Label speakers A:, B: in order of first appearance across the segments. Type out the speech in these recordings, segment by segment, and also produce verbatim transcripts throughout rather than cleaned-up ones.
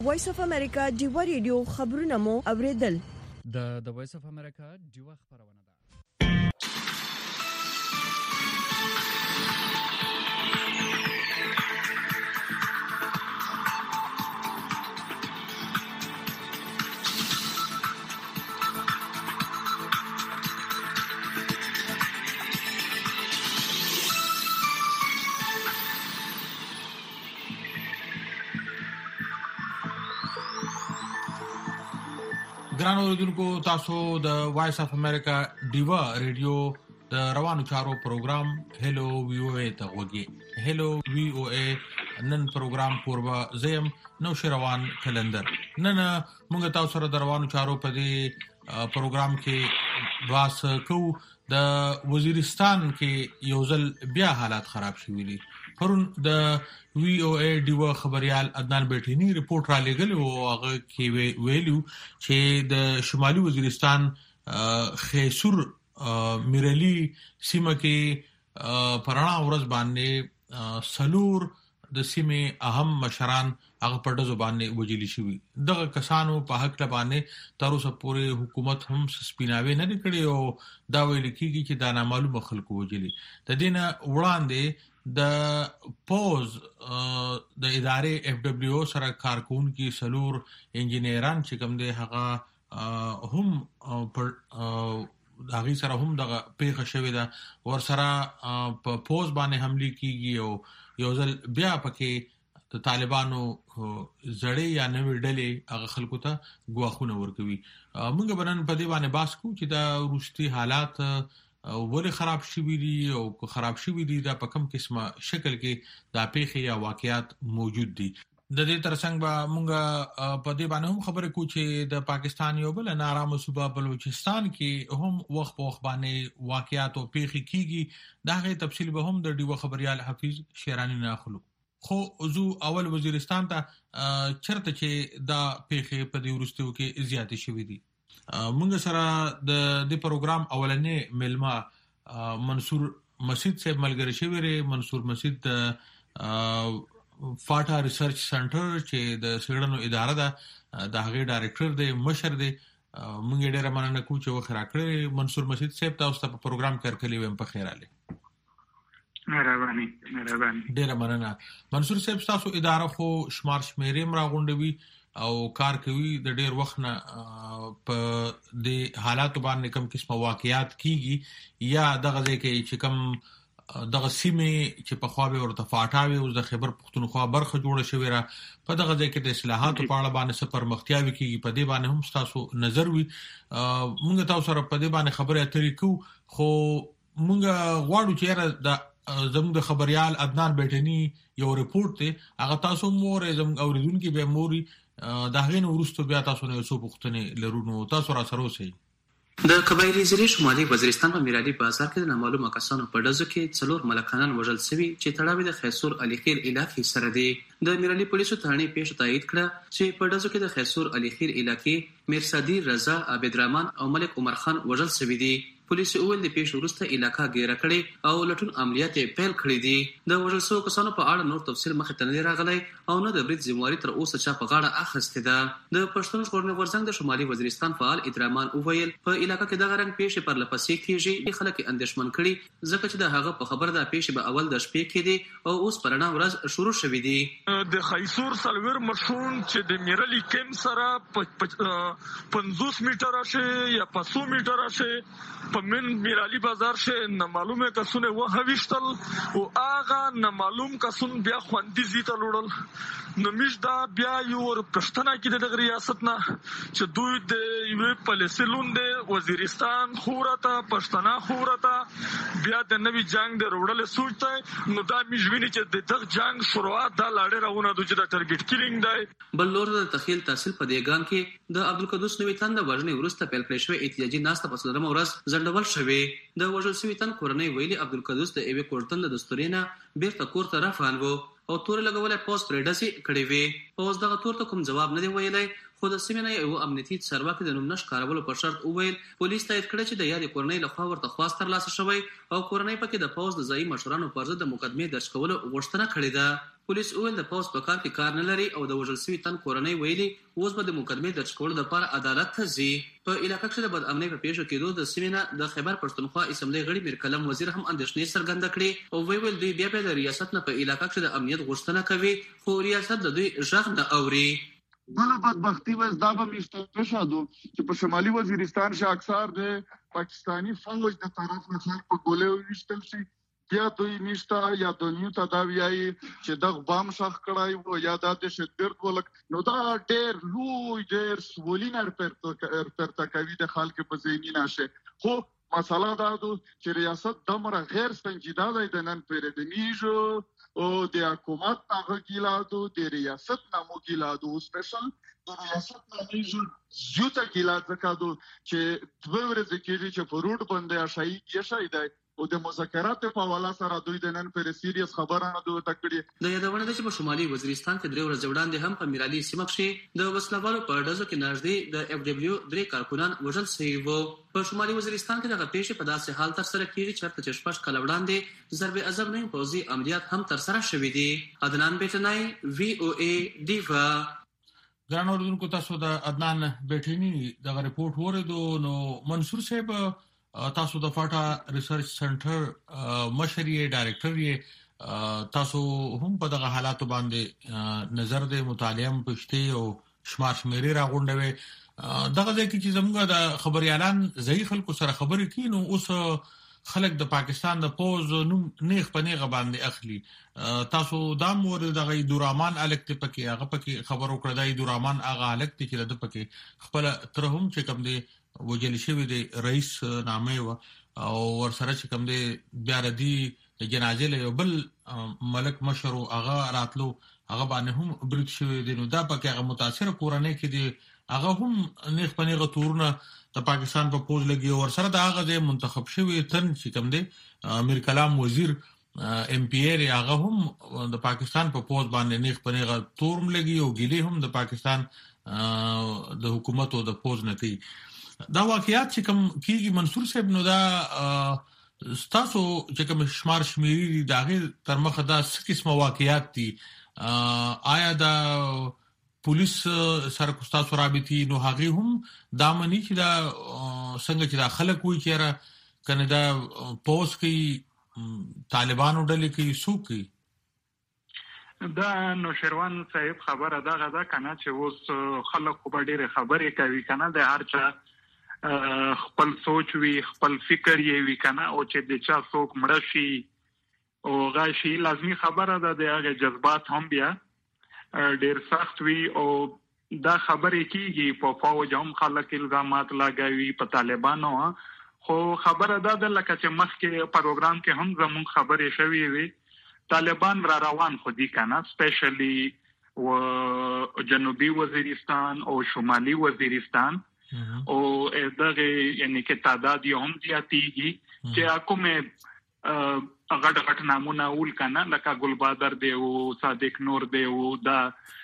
A: وایس اف امریکا ډیوا ریډیو خبرونه مو اوریدل.
B: د د وایس اف امریکا ډیوا خبرونه ده.
C: ګران اوریدونکو، تاسو د وایس اف امریکا ډیوا ریډیو د روانو چارو پروګرام هلو وی او ای ته وګورئ. هلو وی او ای نن پروګرام پوربا زم نو شروان کلندر. نن موږ تاسو سره د روانو چارو په دې پروګرام کې واس کو د وزیرستان کې یو ځل بیا حالات خراب شوي دي. پرون د وی او ای ډیوا خبريال عدنان بیٹینی رپورت را لګل او هغه کې ویلو چې د شمالي وزیرستان خیسور میرلی سیمه کې پرانا ورځ باندې سلور د سیمه اهم مشران هغه په ډزو باندې وجلی شوی. دغه کسانو په حق باندې تر اوسه پورې حکومت هم سپیناوي نه کړی او دا ویل کیږي چې دا نامعلومه خلکو وجلی. د دینه وړاندې د پوز د ادارې اف دبليو سره کارکون کې سلور انجینران چې کوم دي هغه هم پر داغي سره هم دغه پیښه شوې ده. ور سره په پوز باندې حمله کیږي او یو ځل بیا پکې د طالبانو زړې یا نوې ډلې هغه خلکو ته ګواښونه ورکوي. موږ بنن په دې باندې باس کو چې دا روستي حالات ولې خراب شوي دي او خراب شوي دي دا په کوم قسمه شکل کې دا پیښې یا واقعیات موجود دي. د دې ترڅنګ به موږ په دې باندې هم خبرې کوو چې د پاکستان یو بل نارامه صوبه بلوچستان کې هم وخت په وخت باندې واقعیات او پیښې کیږي. دا غي تفصیل به هم د ډیو خبريال حفیظ شیرانی نه اخلو. خو زو اول وزیرستان ته چرته چې دا پیښې په دې ورستیو کې زیاتې شوې دي. موږ سره د دې پروګرام اولنې ملما منصور مسعود صاحب ملګری شوی ری. منصور مسعود فاټا ریسرچ سنټر چې د سیړنو اداره ده د هغه ډایریکټر دی، مشر دی. موږ ډېر مننه کوو چې وخت راکړی. منصور مسعود صاحب تاسو ته په پروګرام کې ورکړی ویم په خیر علي.
D: مهرباني مهرباني
C: ډېر مننه. منصور صاحب تاسو اداره خو شمار شمیرې راغونډوي او کار کوي د ډېر وخت نه په د حالاتو باندې کوم قسمه واقعیات کیږي یا دغه ځکه چې کوم دغه سیمه چې په خواوې ورته فاټاوي او د خیبر پختونخوا برخه جوړه شوې را په دغه ځکه د اصلاحاتو په اړه باندې څه پرمختیاوي کیږي په دې باندې هم تاسو نظر وي. موږ تاسو سره په دې باندې خبرې اترې کوو خو موږ غواړو چې د زموږ د خبريال عدنان بیٹینی یو رپورت دی هغه تاسو مور زموږ اوریدونکو به موري دا غین ورستو بیا تاسو نه یو پوښتنه لرونو تاسو را سره اوسئ.
E: د قبایلی زری شمالي وزیرستان په میرادي بازار کې د نامعلومه کسانو په ډزو کې څلور ملکانان وژل شوي چې تړاو د خیسور علي خیر علاقې سره دی. د میرالي پولیسو ثانې پیښه تایید کړه چې په ډزو کې د خیسور علي خیر علاقې میرصدی رضا عبدالرحمن او ملک عمر خان وژل شوي دي. پولیسو اول د پیښې وروسته علاقه ګیره کړې او لټون عملیات پیل کړي دي. د وژل شوو کسانو په اړه نور تفصیل مخې ته نه راغلی او نه د برید ذمہواري تر اوسه چا په غاړه اخیستې ده. د پښتون ژغورنې غورځنګ د شمالي وزیرستان فعال ادرامان وویل په علاقه کې دغه رنګ پیښې پر لپسې کیږي. خلک اندېښمن کړي ځکه چې د هغه په خبر د پیښې به اول د شپې کې دي او اوس پرانا ورځ شروع شوې دي.
F: د خیسور سلور مشون چې د میرلی کیم سره پنځوس میټر شي یا پسو میټر شي په من میرالی بازار شه نامعلومه کسونه و هویشتل او آغا نامعلوم کسون بیا خوندې زیته لوړل. نو میش دا بیا یو پښتنه کې د ریاست نه چې دوی د یو پالیسلون د وزیرستان خورته پښتنه خورته بیا د نوی جنگ د وړل سوچته نو دا میش ویني چې د دغه جنگ شروعات د لاړې راونه د چې د ټارګټ کیلینګ دی.
E: بل لور د تخیل تحصیل په دیګان کې د عبدالقدوس نوی تن د وژنې ورسته پیل کړی شوی احتجاجي ناسته په څلورمه ورځ ځنډول شوی. د وژل شوي تن کورنۍ ویلي عبدالقدوس د ایوې کورتن د دستورینه بیرته کور ته روان و او تور لګولې پوز پرې ډسي کړې وي. پوز دغه تور ته کوم جواب نه دی ویلی، خو د سیمې نه یو امنیتي چارواکي د نوم نه ښکارولو په شرط وویل پولیس تایید کړی چې د یادې کورنۍ لخوا ورته خواست ترلاسه شوی او کورنۍ پکې د پوز د ځایي مشرانو پر ضد د مقدمې درج کولو غوښتنه کړې ده. پولیس وویل د پوز په کار کې کار نه لري او د وژل شوي تن کورنۍ ویلي اوس به د مقدمې درج کولو لپاره عدالت ته ځي. په علاقه کې د بد امنۍ په پیښو کېدو د سیمې نه د خیبر پښتونخوا اسمبلۍ غړي میر کلم وزیر هم اندېښنې څرګنده کړې او ویل دوی بیا بیا د ریاست نه په علاقه کې د امنیت غوښتنه کوي خو ریاست د دوی غږ نه اوري.
G: بله بدبختی وز دا به میشته پشادو چې په شمالي وزیرستان شا اکثر د پاکستانی فوج د طرف نه خلک په ګولې وشتل شي یا دوی نشته یا دنیو ته دا ویایي چې دغه بام شخ کړای وو یا د شدت ولک نو دا ډېر لوی ډېر سولینر پرته کوي د خلک په ذهني نشه. خو مسله دا ده چې ریاست دمره غیر سنجیده دی د نن پیرودنیجو او د حکومت هغه ګیلادو د ریاست نامو ګیلادو سپیشل د ریاست نامو زیوته ګیلاد زکادو چې دوه ورځې کېږي چې په روډ باندې اشای یشای دی او د مذاکرات په حواله سره دوی د نن پر سیریس خبره نه دوه تکړه.
E: د یادونه ده چې په شمالي وزیرستان کې درې ورځې وړاندې هم په میرالي سیمه کې د وسلوالو په ډزو کې نږدې د اف ډبلیو درې کارکونان وژل شوي وو. په شمالي وزیرستان کې دغه پیښې په داسې حال ترسره کېږي چې چې شپږ کاله وړاندې ضرب اعظم نوي پوځي عملیات هم ترسره شوي دي. عدنان بیټنای وی او ای ډیوا.
C: ګران اوریدونکو تاسو د عدنان بیټنی دغه ریپورت وریدو. نو منصور صاحب تاسو د فاټا ریسرچ سنټر مشري ډایریکټر یې، تاسو هم په دغه حالاتو باندې نظر د مطالعه پښتي او شمار شمیرې راغونډوي. دغه ځکه چې زموږ د خبريالان ځای خلکو سره خبرې کوي نو اوس خلک د پاکستان د پوز نوم نیغ په نیغه باندې اخلي. تاسو دا مور دغه دورمان الکت پکې هغه پکې خبرو کړی دی دورمان هغه الکت چې د پکې خپل ترهم چې کوم دی وجل شوی دی رئیس نامه و او ورسره چې کوم دی بیا ردی جنازې له بل ملک مشر هغه راتلو هغه باندې هم برید شوی دی. نو دا پکې هغه متاثر کورنۍ کې دی هغه هم نیغ په نیغه تورونه د پاکستان په پوز لګي او ورسره د هغه د منتخب شوی تن چې کوم دی امیر کلام وزیر ام پی ای هغه هم د پاکستان په پوز باندې نیغ په نیغه تورم لګي او ګیلي هم د پاکستان د حکومت او د پوز نه کوي. دا واقعیات چې کوم کیږي منصور صاحب نو دا ستاسو چې کوم شمار شمیري داغه تر مخه دا څه قسمه واقعیات دي؟ آیا دا پولیس سره تاسو رابطي نو هغه هم دا مني چې دا څنګه چې دا خلک وي چې را کنه دا پوس کې طالبانو ډلې کې سو کې
D: دا نو شروان صاحب خبره دا غدا کنه چې اوس خلک خو ډېر خبرې کوي کنه د هر چا خپل سوچ وی خپل فکر یې وی کنه او چې د چا څوک مړ شي او غاشي لازمي خبره ده د هغه جذبات هم بیا ډېر سخت وی او دا خبرې کیږي په فوج هم خلک الزامات لګوي په طالبانو خو خبره ده د لکه چې مخکې پروګرام کې هم زموږ خبرې شوي وي طالبان را روان خو دي کنه سپیشلی و جنوبي وزیرستان او شمالي وزیرستان او دغه یعنی کې تعداد یې هم زیاتېږي چې کومه غټ غټ نامونه اول کنه لکه ګلبادر دی او صادق نور دی او دا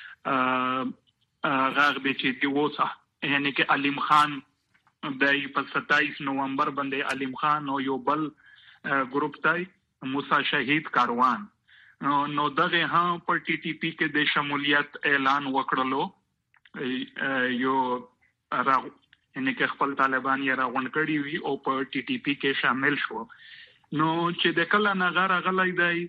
D: غاغ دی چې دی وسه یعنی کې علیم خان د په ستایس نومبر باندې علیم خان او یو بل ګروپ تای موسی شهید کاروان نو دغه هم پر ټي ټي پی کې د شمولیت اعلان وکړلو یو راغ یعنی کې خپل طالبان یې راغونډ کړي وي او په ټي ټي پی کې شامل شو. نو چې د کله نغاره غلای دی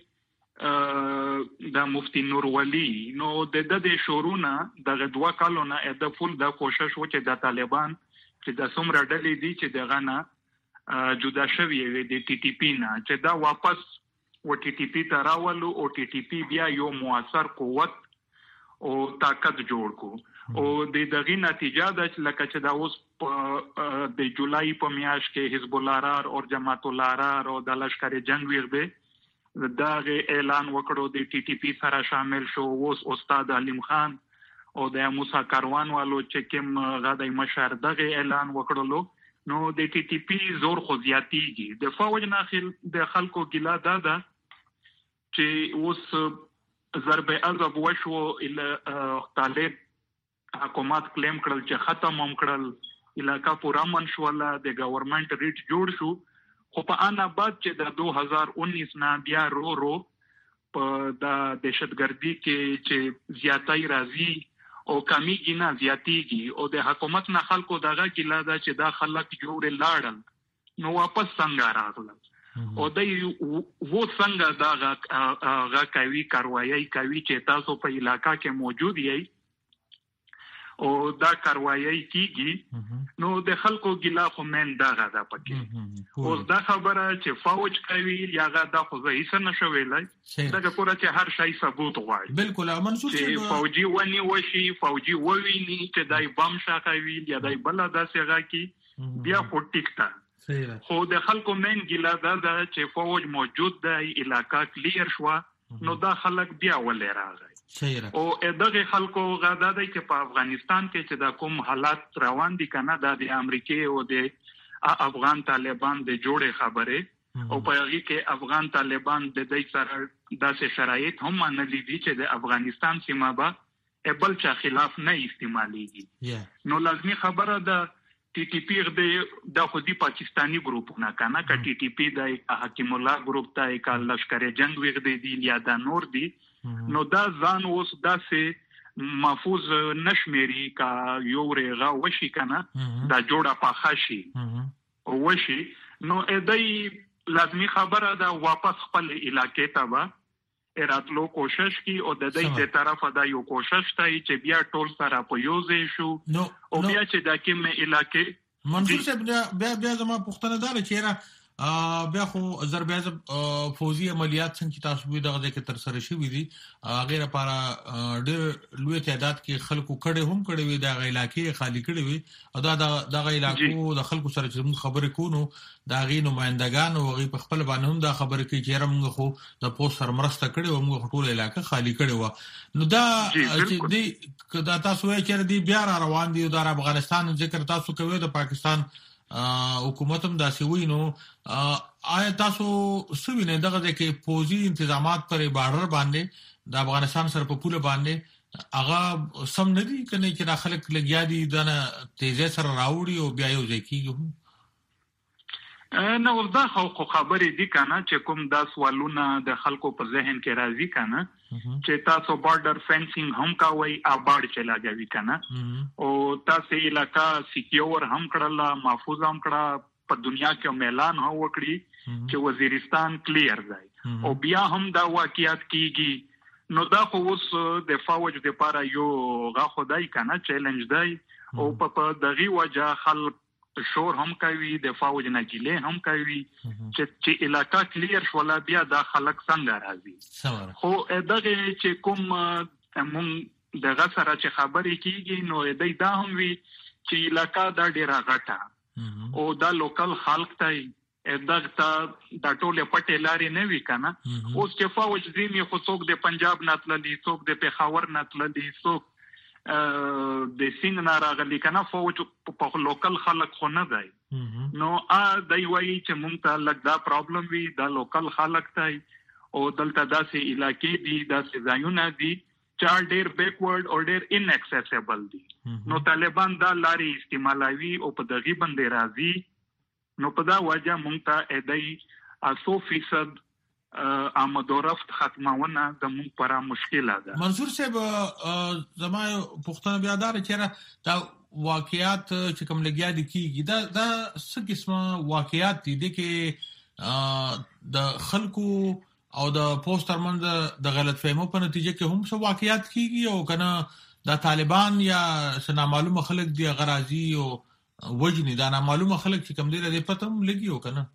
D: د مفتی نور ولی نو د د شورونه د دوه کالونه د فول د کوشش و چې د طالبان چې د څومره ډلې دي چې دغه نه جدا شوی وي د ټي ټي پی نه چې دا واپس و ټي ټي پی ته راولو او ټي ټي پی بیا یو موثر قوت او طاقت جوړ کو او د دغه نتیجه د لکه چې دا اوس د جولای په میاشت کې حزب الله او جماعت الله او د لشکر جنگ ویغه دا اعلان وکړو د ټي ټي پی سره شامل شو اوس استاد علیم خان او د موسی کاروان والو چې کوم غاډي مشر دغه اعلان وکړلو نو د ټي ټي پی زور خو زیاتیږي د فوج ناخل د خلکو ګیلا دا ده چې اوس ضرب عضب وشو ال طالب حکومت کلیم کړل چې ختم هم کړل علاقہ پورا من شو لا د گورنمنت ریټ جوړ شو خو په ان بعد چې د دو هزار انیس نه بیا رو رو په د دهشتګردي کې چې زیاتای راځي او کمیږي نه زیاتیږي او د حکومت نه خلکو دغه ګیلا دا چې دا خلک جوړ لاړل نو واپس څنګه راغلل او دای وو څنګه دا غا کوي کاروایی کوي چې تاسو په علاقہ کې موجود یې او دا کاروایی کیږي نو د خلکو ګلا خو من دا غدا پکې اوس دا خبره چې فوج کوي یا غدا خو زه هیڅ نشو ویلای دا کومه چې هر شي ثبوت غواړي
C: بالکل منصور
D: چې فوجي ونی وشي فوجي وویني چې دای بم شاکوي یا دای بل داسې غا کی بیا خو ټیکتا خو د خلکو من ګلا دا چې فوج موجود دی علاقہ کلیر شو نو دا خلک بیا ولې راغی او دغه خلکو غدا دی چې په افغانستان کې چې دا کوم حالات روان دي کنه د امریکای او د افغان طالبان د جوړې خبره او په هغه کې افغان طالبان د دې سره داسې شرایط هم نه لیدي چې د افغانستان سیمه به بل چا خلاف نه استعماليږي نو لازمي خبره ده ټي ټي پی د خودي پاکستانی ګروپونه کنه ک ټي ټي پی د حکیم الله ګروپ ته ک لشکر جنگ وغدي دي یا د نور دي نو دا ځان اوس داسې محفوظ نشمري کا یو رغه وشي کنه دا جوړه پاخاشي وشي نو دای لازمي خبره دا واپس خپل علاقې ته با اراتلو کوشش کی او د دې ته طرفه دا یو کوشش تای چې بیا ټول سره په یوځې شو او بیا چې دا کومه علاقې
C: منصور صاحب بیا بیا زما پوښتنه ده چې را بیا خو ضربه فوزي عملیات څنګه تاسو به دغه کې تر سره شي دي غیر لپاره ډېر لوی تعداد کې خلکو کړي هم کړي وي د علاقې خالی کړي وي او دا دغه علاقو د خلکو سره چې خبرې کوو دا غي نمائندگان او غي په خپل باندې هم دا خبره کوي چې رمغه خو د پوسټ سره مرسته کړي او موږ ټول علاقې خالی کړي و نو دا چې دی دا تاسو یې چې دی بیا روان دي د افغانستان ذکر تاسو کوي د پاکستان حکومت هم دا سی وینو آیا تاسو سوینه دغه کې فوجي تنظیمات پر بارډر باندې د افغانستان سره په پوله باندې هغه سم نه دي کنه چې د خلک لګیا دي د تیزه سره راوړي او بیا یو ځکیږي
D: نو دا خو خبرې دي کنه چې کوم دا سوالونه د خلکو په ذهن کې راځي کنه چې تاسو بارډر فینسینګ هم کوي آباد چلا جوي کنه او تاسو علاقہ سکیور هم کړل محفوظ هم کړه په دنیا کې اعلان هو وکړي چې وزیرستان کلیر دی او بیا هم دا واقعیت کیږي نو دا خو اوس د فوج لپاره یو غا خدای کنه چیلنج دی او په دغه وجه خلک شور هم کوي د فوج نه جله هم کوي چې چې علاقہ کلیر شولا بیا دا خلک څنګه راځي خو دغه چې کوم مون دغه سره چې خبرې کیږي نو دای دا هم وی چې علاقہ دا ډیره غټه او دا لوکل خلک ته دغه ته د ټوله پټه لارې نه وی کنه اوس چې فوج زمي خو څوک د پنجاب ناتللی څوک د پیښور ناتللی څوک د سین ناراغلی کنه فوج په لوکل خلک خو نه دی نو ا دای وایي چې مونږ ته لږ دا پرابلم وی دا لوکل خلک ته او دلته داسې علاقې دي داسې ځایونه دي چې ډېر بیکورډ او ډېر ان اکسیسیبل دي نو طالبان دا لارې استعمالوي او په دغه باندې راځي نو په دا وجه مونږ ته ادای اسو فیصد آمدورفت ختمونه د مونږ پر مشکله ده
C: منصور صاحب زما پښتنه بیا دار چې دا واقعیات چې کوم لګیا دي کیږي دا دا څه قسمه واقعیات دي چې د خلکو او د پوسټر منځ د غلط فهمو په نتیجه کې هم څه واقعیات کیږي او کنه د طالبان یا سنا معلومه خلک دی غرازي او وجني دا نه معلومه خلک چې کوم دی د پته هم لګي او کنه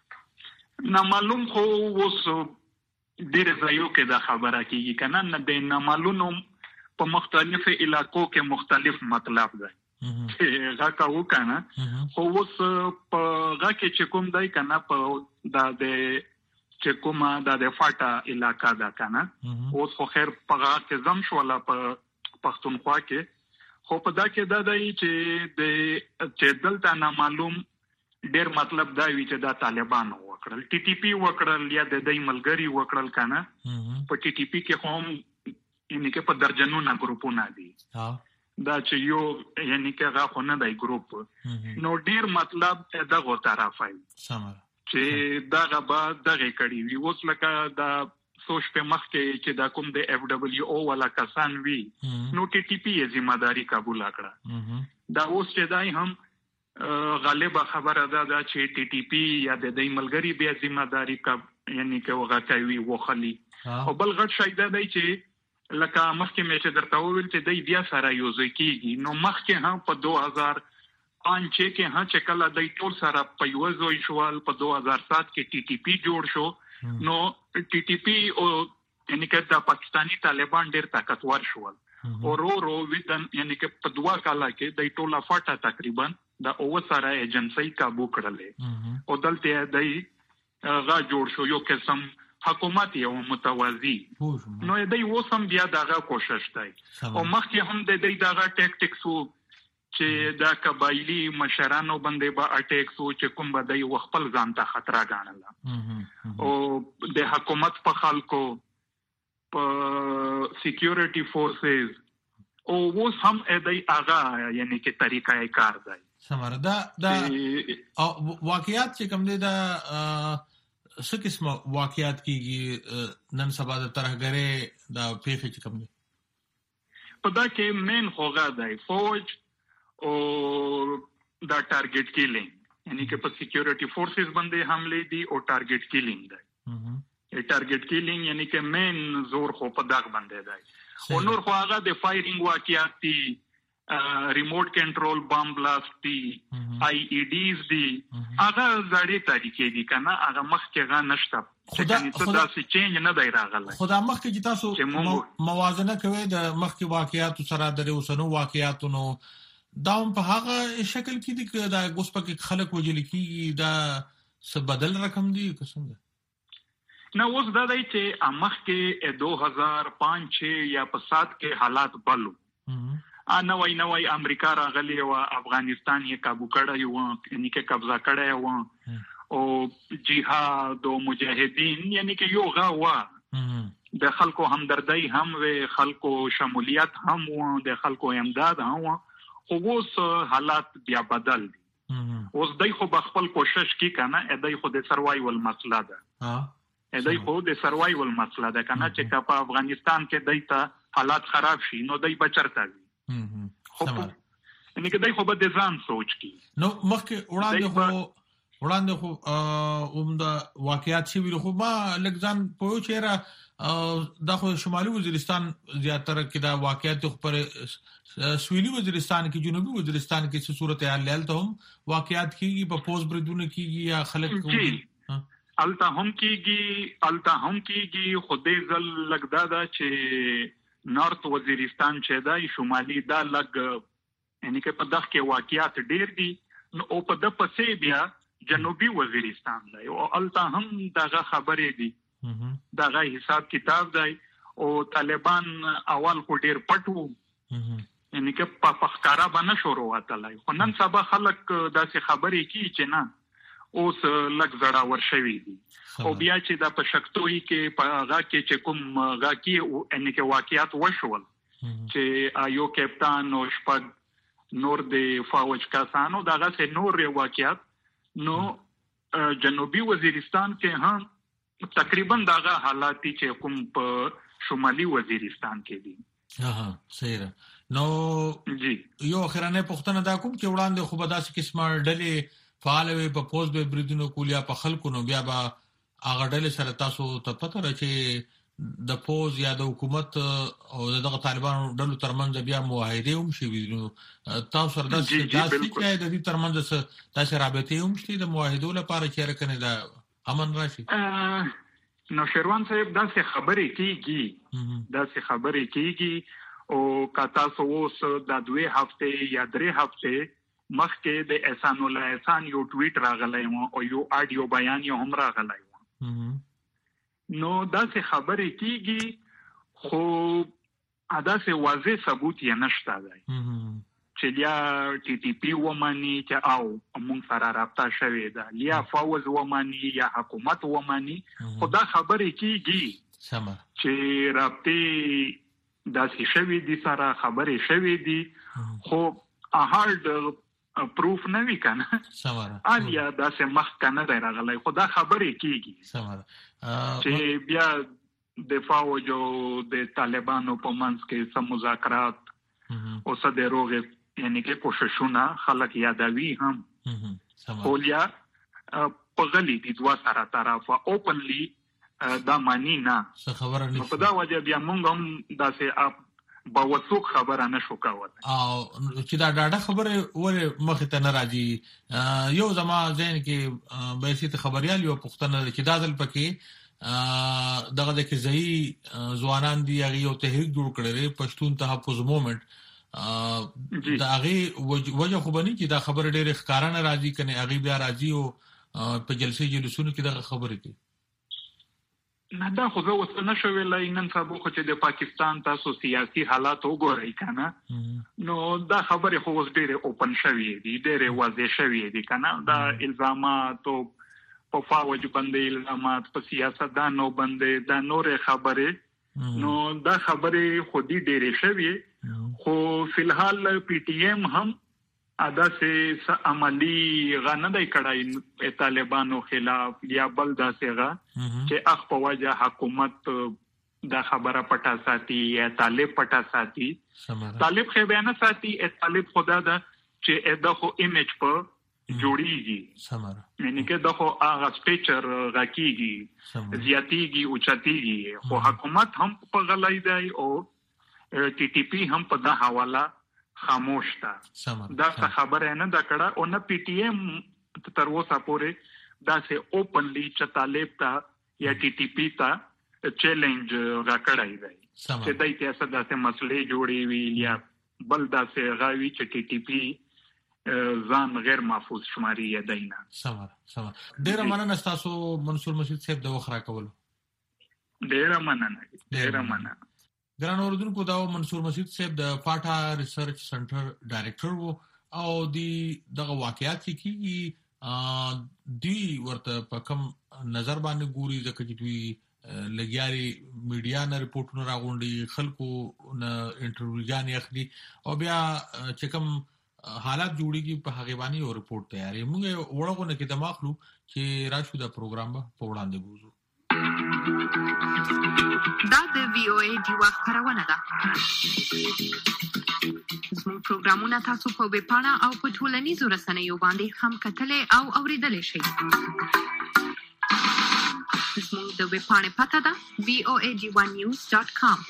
D: نه معلوم خو اوس ډېر ځایو کې دا خبره کیږي کنه نه د نه معلوم په مختلفو علاقو کې مختلف مطلب دی هغه کاو کنه خو اوس په هغه کې چې کوم دی کنه په د چې کومه د فاټا علاقہ دا کنه اوس خو خیر په هغه کې زم شو ولا په پښتونخوا کې خو په دا کې دا دی چې د چې دلته نه معلوم ډېر مطلب دا وی چې دا طالبان وکړل ټي ټي پی وکړل یا د دې ملګری وکړل کنه په ټي ټي پی کې قوم یعنی کې په درجنونو غروپونه دي دا چې یو یعنی کې هغه خو نه دی ګروپ نو ډیر مطلب دغه طرفای سم چې دا غبا دغه کړي وی اوس لکه دا سوچ په مخ کې چې دا کوم د اف دبليو او ولا کسان وی نو ټي ټي پی یې ذمہ داری قبول کړه دا اوس چې دای هم غالبا خبره ده دا چې ټي ټي پی یا د دې ملګری بیا ذمہ داری کا یعنی کې وغه کوي وخلی او بل غټ شای دا دی چې لکه مخکې مې چې درته وویل چې د بیا سره یوځای کیږي نو مخکې هم په دوه هزار پنځه کې هم چې کله د ټول سره په یو ځای شوال په دوه هزار سات کې ټي ټي پی جوړ شو نو ټي ټي پی او یعنی کې د پاکستانی طالبان ډېر طاقتور شول او رو رو ودن یعنی کې په دوه کاله کې د ټوله فاټه تقریبا د او سره ایجنسی کابو کړلې او دلته د غا جوړ شو یو قسم حکومت یو متوازی نو دای وسم بیا دغه کوشش دی او مخکې هم د دې دغه ټیکټکس وو چې دا قبایلی مشرانو باندې با اٹیکس وو چې کوم بدای خپل ځان ته خطر غاڼل او د حکومت په خلکو په سکیورټي فورسز او وس هم دای هغه یعنی کې طریقې کار دی
C: سمره دا دا واقعیت چې کوم دی دا څه قسمه واقعیت کیږي نن سبا د ترهګرې دا پیښې چې کوم دي
D: په دا کې مین خوغه دی فوج او دا ټارګټ کیلینګ یعنی کې په سکیورټي فورسز باندې حمله دي او ټارګټ کیلینګ دی ا ټارګټ کیلینګ یعنی کې مین زور خو په دغه باندې دی او نور خو هغه د فایرینګ واقعیت دي ریموټ کنټرول بم بلاست دي آی ای ډیز دي هغه زړې طریقې دي کنه هغه مخکې غا نشته خدا خدا سي چینج نه دی راغلی
C: خدا مخکې چې تاسو موازنه کوي د مخکې واقعیت سره د اوسنو واقعیتونو دا په هغه شکل کې دي چې دا اوس پکې خلک وجل کیږي دا څه بدل رقم دي څنګه
D: نو اوس دا دی چې مخکې دوه هزار پنځه یا په سات کې حالات بلو انا وای نو وای امریکا راغلی او افغانستان یې کابو کړی و یعنی کې قبضه کړی و او جهاد او مجاهدین یعنی کې یو غا و د خلکو همدردی هم و خلکو شمولیت هم و د خلکو امداد هم خو اوس حالات بیا بدل دي اوس دای خو بخپل کوشش کی کنه ادای خو د سروایول مسله ده ها ادای خو د سروایول مسله ده کنه چې په افغانستان کې دایته حالات خراب شي نو دای بچرته خو یعنی کې دای خو به د ځان سوچ کی
C: نو مخکې وړاندې خو وړاندې خو اومدا واقعیت شي ویل خو ما لګځان په چیرې د خو شمالي وزیرستان زیاتره کې دا واقعیت خو پر سویلي وزیرستان کې جنوبي وزیرستان کې څه صورتحال لته هم واقعیت کیږي په پوز بریدونه کیږي یا خلک
D: کوي الته هم کیږي الته هم کیږي خو دې ځل لګدا دا چې نارت وزیرستان چې دا شمالي دا لګ یعنی کې په دغه کې واقعیت ډیر دي نو او په د پسې بیا جنوبي وزیرستان دی او الته هم دغه خبرې دي دغه حساب کتاب دی او طالبان اول کو ډیر پټو یعنی کې په فخکارا باندې شروع واتلای خو نن سبا خلک داسې خبرې کی چې نه اوس لګ زړه ورشوي دي او بیا چې د پښکتوي کې په هغه کې چې کوم هغه کې ان کې واقعیت وشول چې ایو کپټان او شپږ نور د فوج کسانو دغه سه نور واقعیت نو جنوبي وزیرستان کې هم تقریبا دغه حالات چې کوم په شمالي وزیرستان کې دي
C: ها صحیح نو
D: جی
C: یو اخرانه پښتنه دا کوم چې وړاندې خو به داسې قسمه ډلې فعال وي په پوز به بریدونو کولیا په خلکو نو بیا به هغه ډلې سره تاسو ته پته را چې د پوز یا د حکومت او دغه طالبانو ډلو ترمنځ بیا معاهده هم شي نو تاسو سره د سیاسي کې د دې ترمنځ تاسو رابطه هم شي د معاهدو لپاره چې راکنه دا امن راشي
D: نو شروان صاحب دا څه خبرې کیږي دا څه خبرې کیږي او کاتا سوس د دوه هفته یا درې هفته مخکې د احسان الله احسان یو ټویټ راغلی او یو آډیو بیان یې هم راغلی نو دا څه خبرې کیږي خو ادا څه واضح ثبوت یې نشته دی چې لیا ټي ټي پی ومني چې او موږ سره رابطه شوې ده لیا فوز ومني یا حکومت ومني خدا خبرې کیږي
C: سم
D: چې رابطه داسې شوې دي سره خبرې شوې دي خو هارد پروف نه وی کنه
C: سماره
D: الیا داسې مخ کنه دی راغلی خدا خبرې کیږي
C: سماره
D: چې بیا د فوج او د طالبانو په منځ کې سم مذاکرات او څه د روغ یعنی کې کوششونه خلک یادوي هم خولیا په غلي دي دوا سره طرفه اوپنلی دا مانی نه
C: څه خبره نه
D: په دا وجه بیا مونږ هم داسې اپ باوثوق خبره نشو کولای
C: او چې دا ډاډه خبره ولې مخ ته نه راځي یو زما ذهن کې به سي خبريال یو پښتنه چې دادل پکې دغه د کې ځای ځوانان دي هغه یو تحریک جوړ کړی پښتون تحفظ موومېنټ دا هغه وجه خو بني چې دا خبره ډېر ښکارانه راځي کنه هغه بیا راځي او په جلسې جلسونو کې دا خبره کوي
D: نه دا خو زه اوس نه شو ویلای نن سبا خو چې د پاکستان تاسو سیاسي حالات وګورئ کنه نو دا خبره خو اوس ډېر اوپن شوې دي ډېر واضح شوې دي کنه دا الزامات او په فوج باندې الزامات په سیاستدانو باندې دا نور خبره نو دا خبره خودي ډېر شوې خو فلحال پی ټی ایم هم ادا سے عملی غنډای کړای طالبانو خلاف یا بل دا سیغه چې اخ په وجه حکومت دا خبره پټا ساتي یا طالب پټا ساتي طالب خو بیان ساتي طالب خدا دا چې دغه ایمیج په جوړیږي
C: سماره
D: یعنی کې دغه هغه سپیچر غکیږي زیاتیږي او چتیږي خو حکومت هم په غلای دی او ټي ټي پی هم په دا حواله خاموش تا دا خبره نه دا کړه او نه پی ټی ایم تر اوسه پورې دا سه اوپنلی چې طالب تا یا ټي ټي پی تا چیلنج راکړای دی چې دای ته څه داسې مسلې جوړې وی یا بل داسې غاوی چې ټي ټي پی ځان غیر محفوظ شماري یا دینه
C: سماره سماره ډیر مننه تاسو منصور مسعود صاحب د وخرا کول
D: ډیر مننه ډیر مننه
C: ګران اوردونکو دا منصور مسعود صاحب د پاټا ریسرچ سنټر ډایریکټر وو او دی دغه واقعیت کې دی ورته په کوم نظر باندې ګوري ځکه چې دوی لګیاري میډیا نه ریپورتونه راغونډي خلکو نه انټرویوګان اخلي او بیا چې کوم حالات جوړیږي په هغه باندې یو ریپورت تیارې موږ وړغونه کې دماغلو چې راشو دا پروګرام په وړاندې بوزو
H: دا د وی او ای ډیوا خبرونه ده زموږ پروګرامونه تاسو په ویب پاڼه او په ټولنیزو رسنیو باندې هم کتلې او اوریدلې شئ زموږ د ویب پاڼې پته ده وی او ای ډی ون نیوز ډاټ کام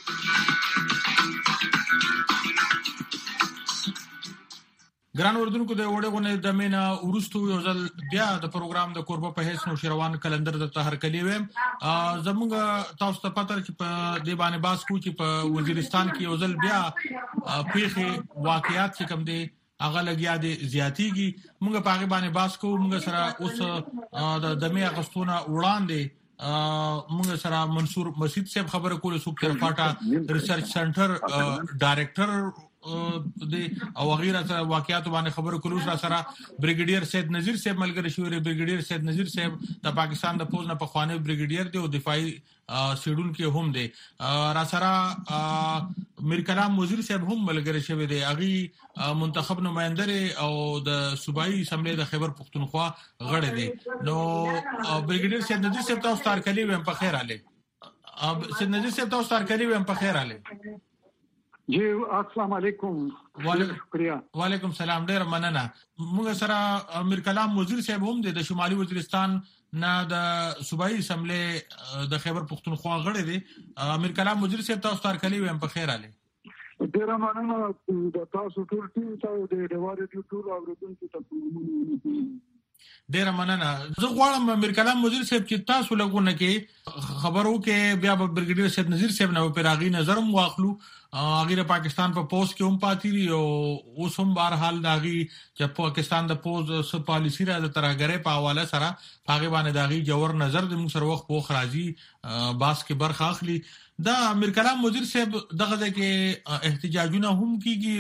C: ګران اوردونکو د وړغونه د مینا ورستو یو ځل بیا د پروګرام د قربه په هیڅ نو شروان کلندر د تهر کلی ویم زموږ تاسو ته پته چې په دی باندې باس کو چې په وزیرستان کې یو ځل بیا پیخي واقعیات چې کوم دي هغه لګیا دي زیاتیږي موږ په هغه باندې باس کو موږ سره اوس د دمه غستونه وړاندې موږ سره منصور مسعود صاحب خبره کوله سو په پاټا ریسرچ سنټر ډایریکټر د او غیره سره واقعیت باندې خبرو کولو سره بریګیډیر سید نذیر صاحب ملګری شو بریګیډیر سید نذیر صاحب د پاکستان د فوج نه په خوانه بریګیډیر دی او دفاعي سیډول کې هم دی را سره میر کلام وزیر صاحب هم ملګری شوی دی اغي منتخب نمائنده او د صوبایي اسمبلی د خیبر پختونخوا غړی دی نو بریګیډیر سید نذیر صاحب تاسو تار کلی ویم په خیر اله سید نذیر صاحب تاسو تار کلی ویم په خیر اله
I: جی السلام علیکم شکریہ
C: وعلیکم السلام ډیر مننه موږ سره امیر کلام وزیر صاحب هم د شمالي وزیرستان نه د صوبایي اسمبلی د خیبر پختونخوا غړی دی امیر کلام وزیر صاحب تاسو تار کلی ویم په خیر اله
I: ډیر مننه د تاسو ټول ټیم ته د ډیواره ټول اوریدونکو ته
C: ډیر مننه زه غواړم امیر کلام وزیر صاحب چې تاسو لګونه کې خبرو کې بیا په بریګیډیر سید نذیر صاحب نو په راغی نظرم واخلو اغه پاکستان په پوسټ کې هم پاتې دي او اوس هم بهر حال داغي چې پاکستان د پوز س پالیسی را د ترګره په حواله سره هغه باندې داغي جوړ نظر د موږ سره وخت پوخ راځي باس کې برخه اخلي دا امیر کلام وزیر صاحب دغه د کې احتجاجونه هم کیږي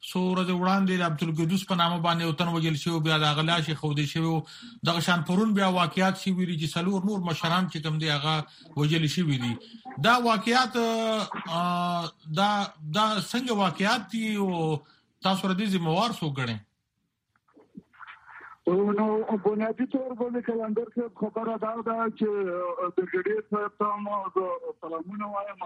C: سو ورځې وړاندې د عبدالقدوس په نامه باندې وطن وجل شو، بیا د غلا شي خو دې شو دغه شان پرون بیا واقعیات شي ویلي چې څلور نور مشران چې کوم دی هغه وجل شي ویلي. دا واقعیات دا دا څنګه واقعیات دي او تاسو ردی ذمہوار سو ګڼئ؟
I: نو بنیادی طور باندې کلندر کې خبره دا ده چې د ګډیر صاحب ته مو سلامونه وایم.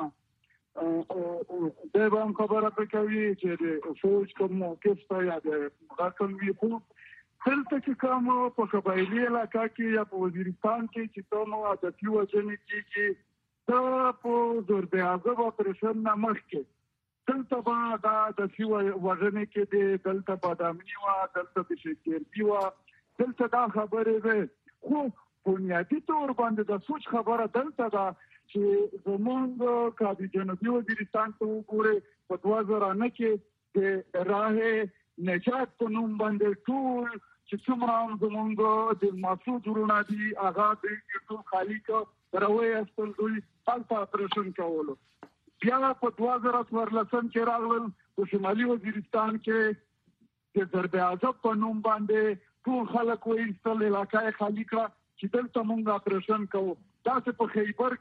I: دا به هم خبره کوي چې د فوج کوم موقف ته یا د مقام وي، خو دلته چې کوم په قبایلي علاقه کې یا په وزیرستان کې چې کوم عادتي وژنې کېږي دا په ضرب عذاب اپریشن نه مخکې دلته به دا عادتي وژنې کې د دلته بادامني وه، دلته د شکردي وه، دلته دا خبرې ده. خو بنیادي طور باندې د سوچ خبره دلته ده چې زمونږ که د جنوبي وزیرستان ته وګورئ په دوه زره نه کې د راه نجات په نوم باندې ټول چې څومره هم زمونږ د مسعود وروڼه دي هغه دوی ټول خالي کړه راویستل، دوی هلته اپریشن کولو. بیا په دوه زره څوارلسم کې راغلل په شمالي وزیرستان کې د ضرب عذاب په نوم باندې ټول خلک وایستل، علاقه یې خالي کړه چې دلته مونږ اپریشن کوو. داسې په خیبر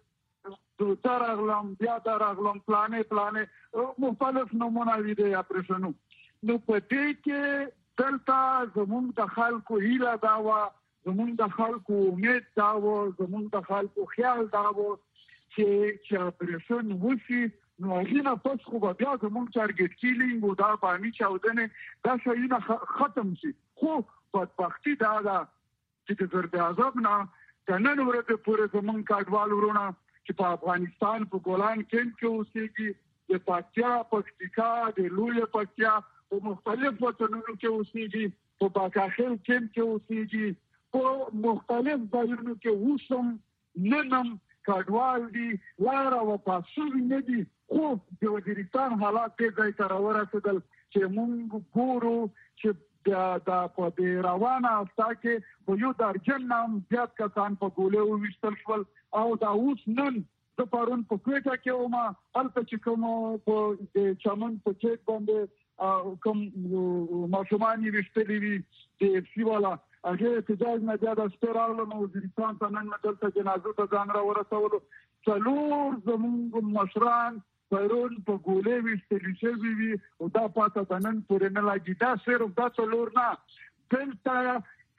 I: کې دا راغلم بیا دا راغلم پلانې پلانې مختلف نمونه وي د اپریشنو. نو په دې کې دلته زمونږ د خلکو هیله دا وه، زمونږ د خلکو امید دا وه، زمونږ د خلکو خیال دا وه چې چې اپریشن وشي نو هغې نه پس خو به بیا زمونږ ټارګټ کیلینګ او دا بامي چاودنې دا شیونه ختم شي. خو بدبختي دا ده چې د ضرب عذاب نه د نن ورځې پورې زمونږ کډوال وروڼه چې په افغانستان په ګولان کیمپ کې اوسېږي، د پکتیا، پکتیکا، د لویه پکتیا په مختلف وطنونو کې اوسېږي، په باکاخیل کیمپ کې اوسېږي، په مختلف ځایونو کې اوس هم نن هم کډوال دي، لاره وپاسوي نه دي. خو د وزیرستان حالات دې ځای ته راورسېدل چې مونږ ګورو چې دا په دې روانه هفته کې په یو درجن نه هم زیات کسان په ګولۍ وویشتل شول. او دا اوس نن زه پرون په کوټه کې وم، هلته چې کوم په د چمن په چیک باندې کوم ماشومان یې ویشتلي وي د اف سي والا هغې احتجاج نه بیا د شپې راغلم وزیرستان ته، نن مې دلته جنازو ته ځان راورسولو. څلور زمونږ مشران پرون په ګولۍ ویشتلي شوي وي او دا پاته د نن پورې نه لګي. دا صرف دا څلور نه، دلته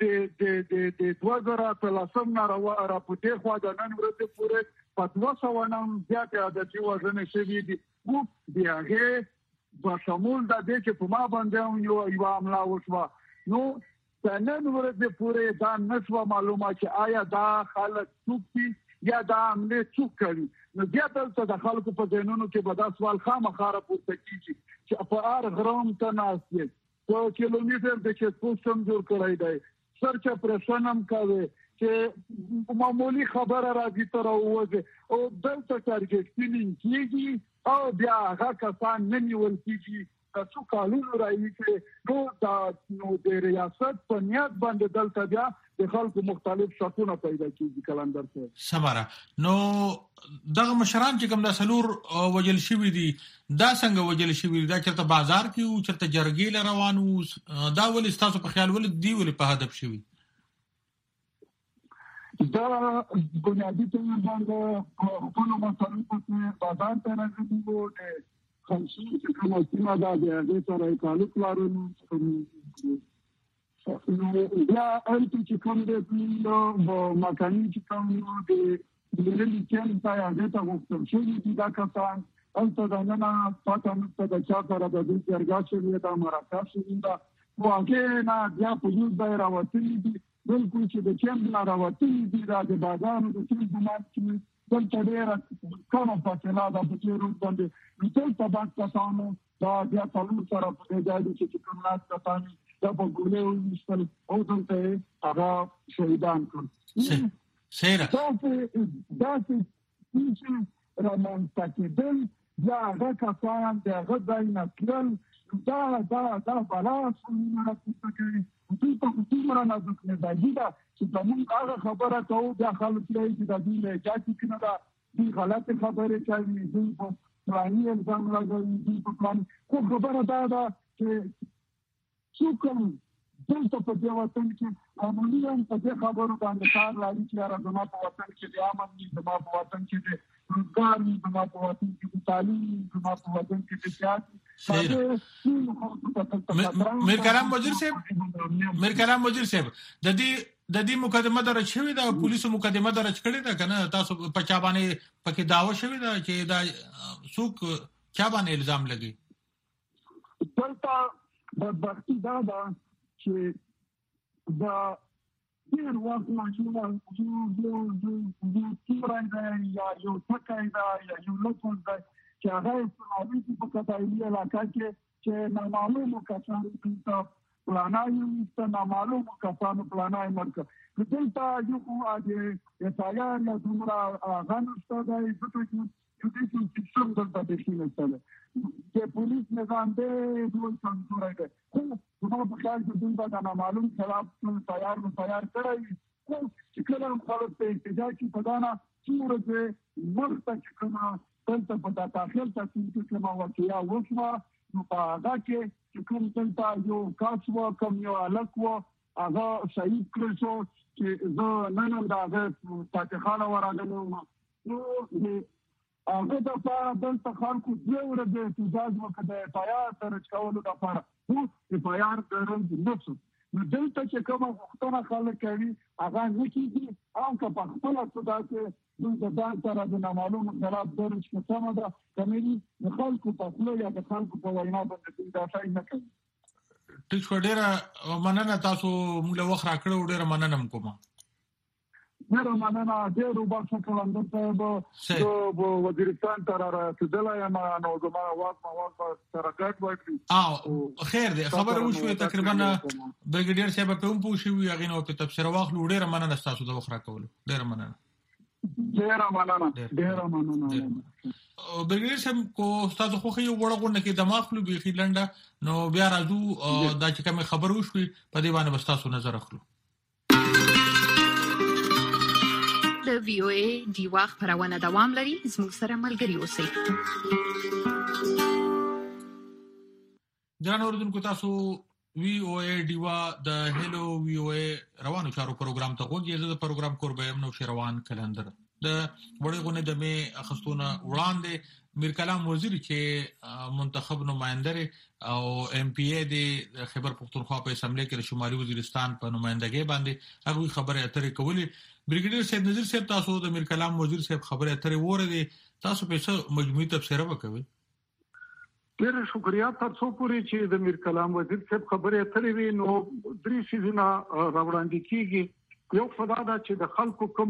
I: د دوه زره اتلسم نه راپورتې خوا د نن ورځې پورې په دوه سوه نه هم زیاتې عادتي وژنې شوي دي. خو د هغې بشمول د دې چې په ما باندې هم یوه حمله وشوه. نو د نن ورځې پورې دا نه شوه معلومه چې آیا دا خلک څوک دي یا دا حملې څوک کوي. نو بیا دلته د خلکو په ذهنونو کې به دا سوال خامخا راپورته کېږي چې په هر غره هم ته ناست یې، په کیلومیټر د چیک پوسټ هم جوړ کړی دی، سرچ اپریشن هم کوي چې معمولي خبره راځي ته راووځي او دلته ټارګټ کیلینګ کېږي او بیا هغه کسان نه نیول کېږي. که څو کالونو راهیسې نو دا نو د ریاست په نیت باندې دلته بیا د خلکو مختلف شکونه پیدا کېږي. کلندر صاحب
C: سماره نو دغه مشران چې کوم د څلور وجل شوي دي دا څنګه وجل شوي دي؟ دا چېرته بازار کې وو، چېرته جرګې له روان وو؟ دا ولې ستاسو په خیال ولې دوی ولې په هدف شوي؟
I: دا بنیادي طور باندې خپلو مصارفو کې بازار ته راغلي وو. د خمسین چې کومه سیمه ده د هغې سره یې تعلق لرل. نو بیا هلته چې کوم دی مکاني چې کوم د ملي کیمپ ته هغې ته غوښتل شوي دي دا کسان. هلته دننه پته نشته د چا سره د دوی جرګه شوې ده، مرکه شوې ده. خو هغې نه بیا په یو ځای راوتلي دي، بلکل چې د کیمپ نه راوتلي دي دا د بازارو د ټول ګمان کې دلته ډېره کمه فاصله ده په دې روډ باندې. نو دلته بعض کسانو دا بیا څلور سره په دې ځای کې چې کوم ناست کسان دا په ګولۍ وویشتل او دلته یې هغه شهیدان کړل.
C: سیره
I: داسې چې رامنځته کېدل بیا هغه کسان د هغه ځای نه تلل، دا دا دا بلا سنونه راپورته کوي. دوی په دومره نازک مزاجي ده چې زمونږ هغه خبره کوو بیا خلک وایي چې دا دوی لهجه ټیک نه ده، دوی غلطې خبرې کوي، دوی په فلاني الزام لګوي، دوی په فلاني. خو خبره دا ده چې څوک دلته په دې وطن کې عموماً په دې خبرو باندې کار لري چې را زما په وطن کې د امن دي، زما په وطن کې د روزګار دي، زما په وطن کې د تعلیم دي، زما په وطن کې د سیاست.
C: میر کلام وزیر صاحب میر کلام وزیر صاحب د دې د دې مقدمه درج شوې ده، پولیسو مقدمه درج کړې ده کنه؟ تاسو په چا باندې پکې داوا شوې ده چې دا څوک چا باندې الزام لګي؟
I: دلته بدبختي دا ده چې دا ډېر وخت ماشومه یو یو یو تورای دی یا یو ټکی دی یا یو لوکل دی چې هغه استعمالي په قبایلي علاقه کې چې نامعلومو کسانو ته پلانای ته نامعلومو کسانو پلانای مرکه دلته یو اجه یتایار یا دومره غنښته دی ځکه چې جوډیشل سیستم دلته د شي نشته چې پولیس نظام دې ډول څنګه دی. خو زما په خیال کې دوی به دا نامعلوم خلاف تیار نو تیار کړی خو چې کله هم خلک په احتجاج کې په دانه څومره چې وخت چې کومه دلته په دا تاخیر تصمیم کې کومه واقعیا وشوه نو په هغه کې چې کوم دلته یو کاس و کوم یو هلک و هغه شهید کړی شو چې زه نن هم د هغه فاتحانه ورغلی وم. نو هغه دپاره دلته خلکو دوه ورځې احتجاج وکړ د اف آی آر درج کولو دپاره. خو اف آی آر درج نه شو. نو دلته چې کومه غوښتنه خلک کوي هغه نه کېږي او که په خپله څه داسې دوی د ځان سره د نامعلومو خلاف درج که سمه ده کمري د خلکو په خوله یا د خلکو په وینا باندې دوی دا شی نه کوي.
C: ټیک شو، ډېره مننه، تاسو موږ له وخت راکړو، ډېره مننه م کومه.
I: ډېره مننه، ډېر وبخښه قلندر صاحب، زه وزیرستان ته را رسېدلی یم نو زما واک مواد به سره ګډ وکړي.
C: خیر دی، خبره وشوې تقریبا بریګیډیر صاحب په هم پوه شوي، هغې نه ورته تبصره واخلو. ډېره مننه ستاسو د وخت راکولو، ډېره مننه.
I: ډېره مننه ډېره مننه.
C: بریګیډیر صاحب کو ستاسو خوښه یو وړه غونډه کې دماغ خلو بیخي لنډه، نو بیا راځو دا چې کومې خبره وشوې په دې باندې به ستاسو نظر اخلو.
H: د وی او ای ډیوا خبرونه دوام لري، زموږ سره ملګري اوسئ.
C: ځان اوردونکو، تاسو وی او ای ډیوا د هلو وی او ای روانو چارو پروګرام ته وګورئ. زه د پروګرام کوربه یم نو شروان کلندر. د وړې غونې د می اخستونه وړاندې میر کلام وزیر چې منتخب نماینده او ایم پی ای د خیبر پختونخوا په اسمبلی کې د شمالي وزیرستان په نمائندګۍ باندې هغه خبره اترې کولې. بریګیډیر صاحب نذیر صاحب، تاسو د میر کلام وزیر صاحب خبره اترې وره تاسو په څه مجموعي تبصره وکوي؟
I: ډېر شکریا. تاسو پوری چې د میر کلام وزیر صاحب خبره اترې وی نو درې شیزونه راوړاندې کیږي. یو خدا دا چې د خلکو کوم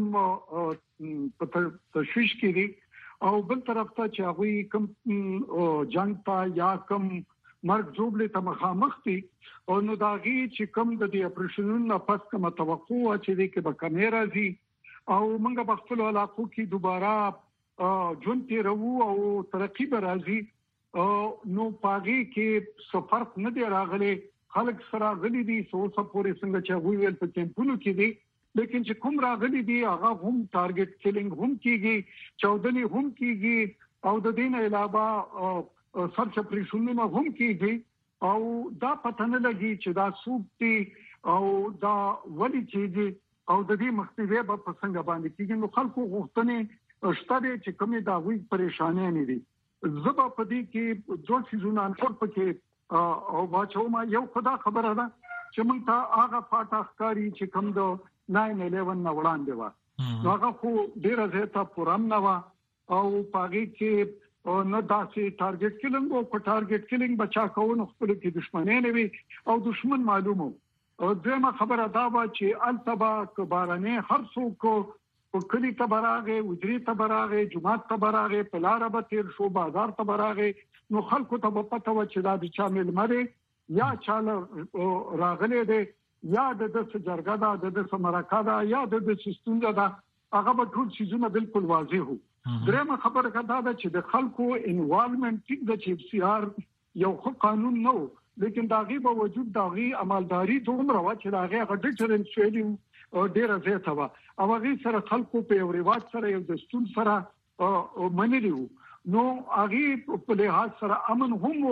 I: په تشویش کې دي او بل طرف ته چې هغه کوم جنگ ته یا کوم مرګ جوړلې ته مخامخ دي او نو داغي چې کوم د دې اپریشنونو پس کوم توقع چې دې کې به کیمرا دي او موږ په خپل علاقو کې دوباره جون تیرو او ترقی به راځي. نو پاګي کې سفر نه دی راغلي، خلک سره غلي دي سو سپورې څنګه چې ویل په کیمپونو کې دي، لیکن چې کوم راغلي دي هغه هم ټارګټ کیلینګ هم کیږي، چودنی هم کیږي او د دې نه علاوه سرچ اپریشنونه هم کیږي او دا پته نه لګي چې دا سوپتي او دا ولې کیږي او د دې مخنیوي په څنګه باندې کیږي. نو خلکو غوښتنې شته چې کومې دا وی پریشانې نه دي. زبا پدې کې دوه سيزونه انفور پکې او واچو ما یو خدا خبره ده چې موږ ته هغه فاټاخکاری چې کوم د ناین الیون نه وړاندې و هغه خو ډیره زیاته پرام نه و او پاګي کې نو داسې ټارګټ کیلینګ او کو ټارګټ کیلینګ بچا کوو نو خپل کې دښمنۍ نه وي او دښمن معلومو. او دغه خبره دا و چې التبا کبارانه هر څوک په کلی ته براغه وجري ته براغه جمعه ته براغه پلار به تیر شو بازار ته براغه نو خلکو ته پته و چې دا د چا مل مره یا چاله راغله دي یا د د جرګه دا د سمراکا دا یا د سیستم دا هغه به ټول شیزونه بالکل واضح وو. درېمه خبره کدا دا چې د خلکو انوالومنت ټیک د چیف سی آر یو خو قانون نو لیکن داغي په وجود داغي عملداري دومره و چې داغي غډټرن شوی او ډیر زیاته و او هغه سره خلکو په یو ریواج سره یو دستور سره منلیو نو هغه په لحاظ سره امن هم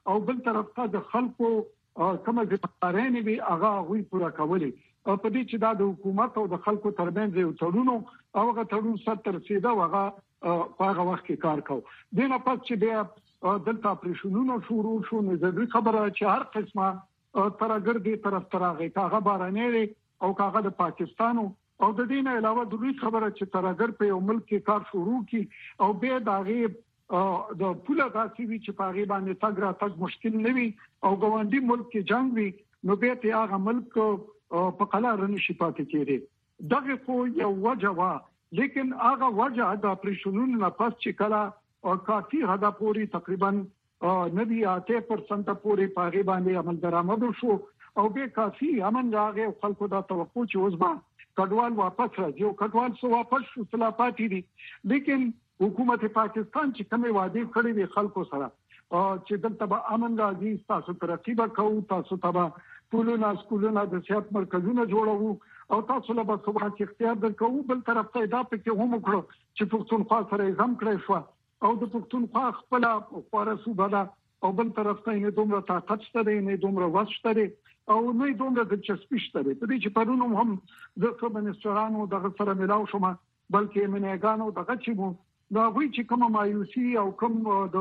I: او بل طرف ته د خلکو کومه ځمکارانې وي هغه غوي پوره کولې په دې چې دا د حکومت او د خلکو ترمنځ یو تړون او هغه تړون سره تر رسیدا هغه په هغه وخت کې کار کوي دنه پات چې بیا دلته پرېښونونو شروع شو نو د خبره چې هر قسمه ترګر دې طرف ترغه کاغه بارانه او کاغه د پاکستان او د دې نه علاوه د دوی خبره چې ترګر په یو ملک کې کار شروع کی او به دا غي د پوله غاسي وی چې پاغي باندې تګ را تګ مشکل نه وي او ګوندی ملک کې جنگ وي نو به ته هغه ملک په قلار نشي پاتې کېږي دغه خو یو وجه وا لیکن هغه وجه د پرېښونونو نه پس چې کلا او کافي حدا پوری تقریبا نبي اته پرسنټ پوری پاغي باندې عمل درآمد شو او به کافي امن راغی خلکو دا توقع چې اوس با کډوال واپس راځي او کډوال سو واپس شو سلاپاتې دي لیکن حکومت پاکستان چې کومه وعده کړې دي خلکو سره چې دلته به امن راځي تاسو ترقی وکړو تاسو ته ټولونه سکولونه د صحت مرکزونه جوړوو او تاسو له به صبح کې اختیار درکوو بل طرف ته دا پکې هم وکړو چې پښتونخوا سره زم کړی شو او د پښتونخوا خپل خورسو بلا او بل طرف ته نه دومره طاقت شته نه دومره وس شته او نه دومره د چسپی شته په دې چې پرونو هم د څو منسټرانو دغه سره ملاو شوم بلکې منېګانو دغه چې مو دا وی چې کوم مایوسی او کوم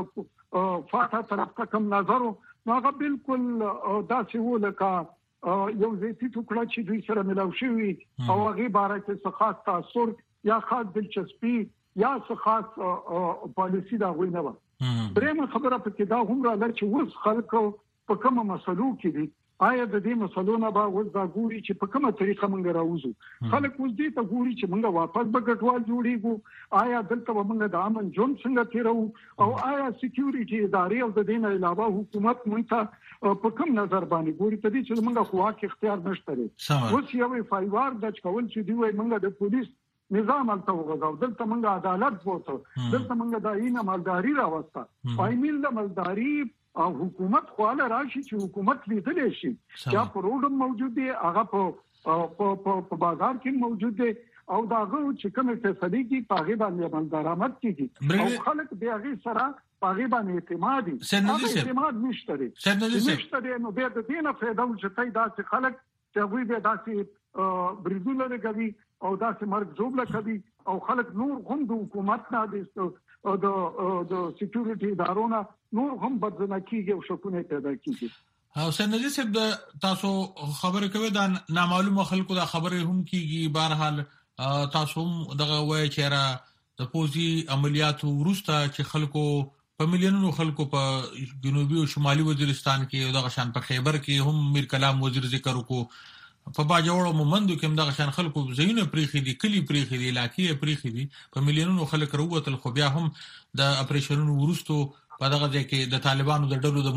I: د فاتحه طرف ته کوم نظر نو هغه بالکل داسې و لکه یو زیتی ټوکړه چې دوی سره ملاو شوی او هغه باره کې څه خاص تاثیر یا خاص دلچسپي یا څه خاص پالیسی دا غوښنه و درېمه خبره پکې دا هم راځي چې اوس خلکو په کومه مسلو کې دي آیا د دې مسلو نه به اوس دا ګوري چې په کومه طریقه موږ راوځو خلک اوس دې ته ګوري چې موږ واپس به ګټوال جوړیږو آیا دلته به موږ د امن ژوند څنګه تیرو او آیا سکیورټي ادارې او د دې نه علاوه حکومت موږ ته په کوم نظر باندې ګوري ته دې چې موږ خو واقع اختیار نشته لري اوس یو فایوار د کول چې دی وای موږ د پولیس نظام الته وغځاو دلته موږ عدالت وته دلته موږ د عین مالداري راوسته پایمیل د مالداري او حکومت خواله راشي چې حکومت لیدل شي چې پروډم موجود دی هغه په په بازار کې موجود دی او داغه چې کومه فیصله کی پاغي باندې عمل درآمد کیږي او خلک به هغه سره پاغي باندې اعتماد دي اعتماد نشته دي نشته دي نو به د دې نه فائدہ وشته دا چې خلک چې وی به داسې بریدونه کوي او داسې مرګ جوړ کوي او خلک نور هم د حکومت نه دي او د د سکیورټي ادارونو نور هم بدنه کیږي او شکونه پیدا کیږي
C: او سنجي صاحب تاسو خبره کوي دا نامعلومه خلکو دا خبره هم کیږي بهرحال تاسو هم دغه وای چې را د پوزي عملیاتو ورسته چې خلکو په مليونونو خلکو په جنوبي او شمالي وزیرستان کې دغه شان په خیبر کې هم میر کلام وزیر ذکر وکړو په باجوړو مومندو کې دغه شان خلکو زینو پریخي دي کلی پریخي دي علاقې پریخي دي په مليونونو خلک وروتل خو بیا هم د اپریشنونو ورستو په دغه ځای کې د طالبانو د ډلو د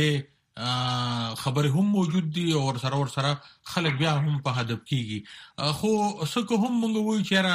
C: موجودګي خبره هم موجود دي او سره ور سره خلک بیا هم په هدف کیږي خو څوک هم موږ وایو چې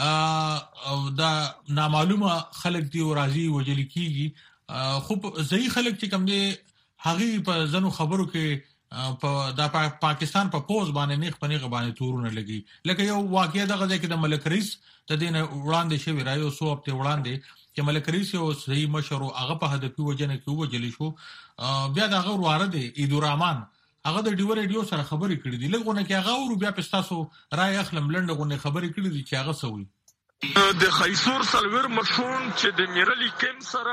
C: را دا نامعلومه خلک دی او راضي وجل کیږي خو ځای خلک چې کوم دي هغه په ځنو خبرو کې په د پاکستان په پوز باندې نه خپنی غبانې تورونه لګي لکه یو واقعیا دغه ځکه د ملک رئیس د دین وړاندې شوی رايو سو هفته وړاندې چې ملک رئیس او صحیح مشر هغه په هدف وجنه کې وجلی شو بیا دغه ورواره دی ایدورحمان هغه د ډیو ریډیو سره خبرې کړې دي لګونه کې هغه ورو بیا پستاسو رائے اخلم لنډغونه خبرې کړې دي چې هغه سوي
F: د خیسور سلویر مشون چې د میرلی کم سره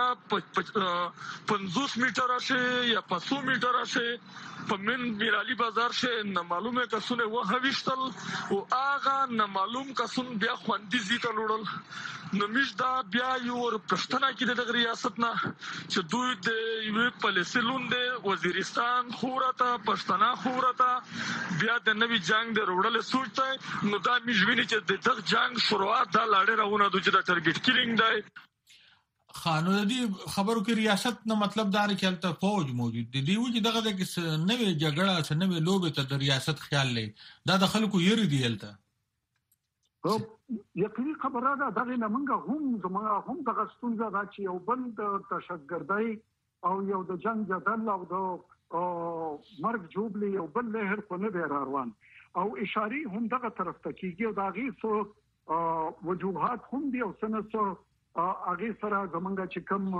F: پنځوس میټر شه یا پسو میټر شه په من میرالی بازار شه نه معلومه کسونه و هوښتل او هغه نه معلوم کسون بیا خوندې زیته لوړل نو مش دا بیا یو پښتنه کې د ریاست نه چې دوی د یو پالیسلون د وزیرستان خورته پښتنه خورته بیا د نوی جنگ د وړل سوچته نو دا مجوینه چې د دغه جنگ شروعات دا لاړه راونه د چې د ټارګټ کیلینګ دی
C: خانو دي خبرو کې ریاست نه مطلب دار چې الته فوج موجود دي دی و چې دغه د نوې جګړه څه نوې لوبه ته د ریاست خیال لې دا د خلکو یری دی الته
I: یقیني خبره ده دغه نمنګ هم زموږ هم د غستونځه دا چې یو بند تشګردای او یو د جنگ جدل او د مرګ جوړلی یو بل لهر کو نه روان او اشاری هم دغه طرف ته کیږي او دا غي سو وجوهات هم دي او سنسو اغه سره زمونږ چې کوم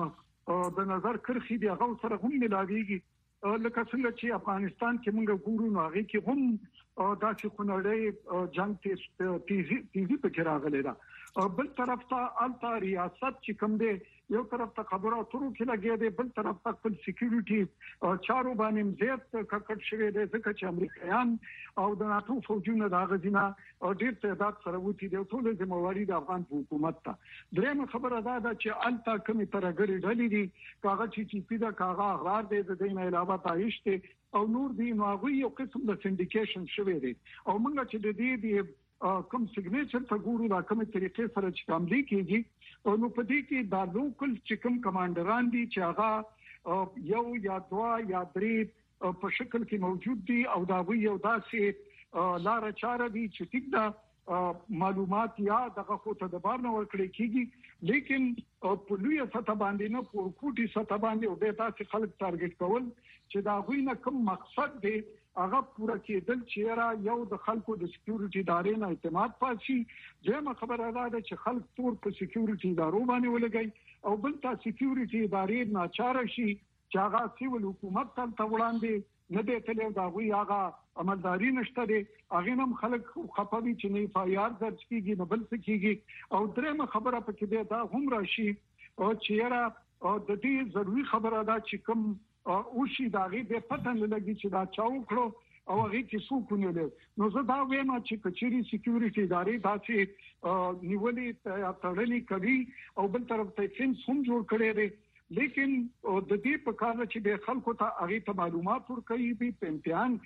I: د نظر کرخي دی هغه سره هم ملاويږي لکه څنګه چې افغانستان کې موږ ګورو نو هغه کې هم داسې خنړې جنگ تیزی تیزی په کې راغلی دا بل طرف ته التا ریاست چې کوم دی یو طرف ته خبره اترو کې لګي دی بل طرف ته خپل سکیورټي چارو باندې زیات ککړ شوی دی ځکه چې امریکایان او د ناتو فوجونه د غزینا او ډیر تعداد سره وتی دی ټول ذمہواری د افغان حکومت ته درېمه خبره دا ده چې التا کومي ترګری ډلې دي کاغذ چې پیدا کاغذ اغرار دی د دې نه علاوه تایشته او نور دی نو هغه یو قسم د سندیکیشن شوی دی او موږ چې د دې دی کوم سیګنیچر ته ګورو دا کومه طریقې سره چې کوم دی کېږي او نو په دې کې دا لوکل چې کوم کمانډران دي چې هغه یو یا دوا یا درې په شکل کې موجود دي او دا وی یو داسې لار چاره دي چې ټیک دا معلومات یا دغه خو ته د بار نه ورکړي کېږي لیکن په لوی سطح باندې نه په کوټي سطح باندې او به تاسو خلک ټارګټ کول چې دا غوی نه کوم مقصد دی هغه پوره کېدل چې را یو د خلکو د سکیورټي ادارې نه اعتماد پاتشي ځکه خبره ده چې خلک تور په سکیورټي ادارو باندې ولګي او بل تا سکیورټي ادارې ناچاره شي چې هغه سیول حکومت ته وړاندې نه دی تلو دا وی هغه عملداري نشته دی هغه هم خلک خپوي چې نه فایار درج کیږي نه بل څه کیږي او درېمه خبره پکې دا هم راشي او چې را د دې ضروري خبره ده چې کوم او شي دا غي به پتن لګي چې دا چاو کړو او هغه کې څوک نه لري نو زه دا وایم چې کچري سکیورټي ادارې داسې نیولې تړلې کوي او بل طرف ته فینس هم جوړ کړي دي لیکن د دې په کار چې د خلکو ته هغه ته معلومات ورکړي به په امتحان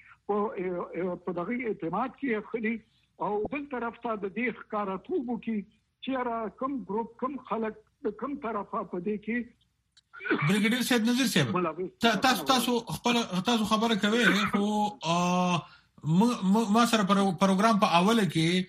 I: او په دغه اعتماد کې خري او بل طرف ته د دې ښکاراتوب کې چې را کوم ګروپ کوم خلک د کوم طرفه په دې کې
C: بریګیډیر صاحب نظر صاحب تاسو تاسو خپل تاسو خبره کوي خو ما سره پروګرام په اوله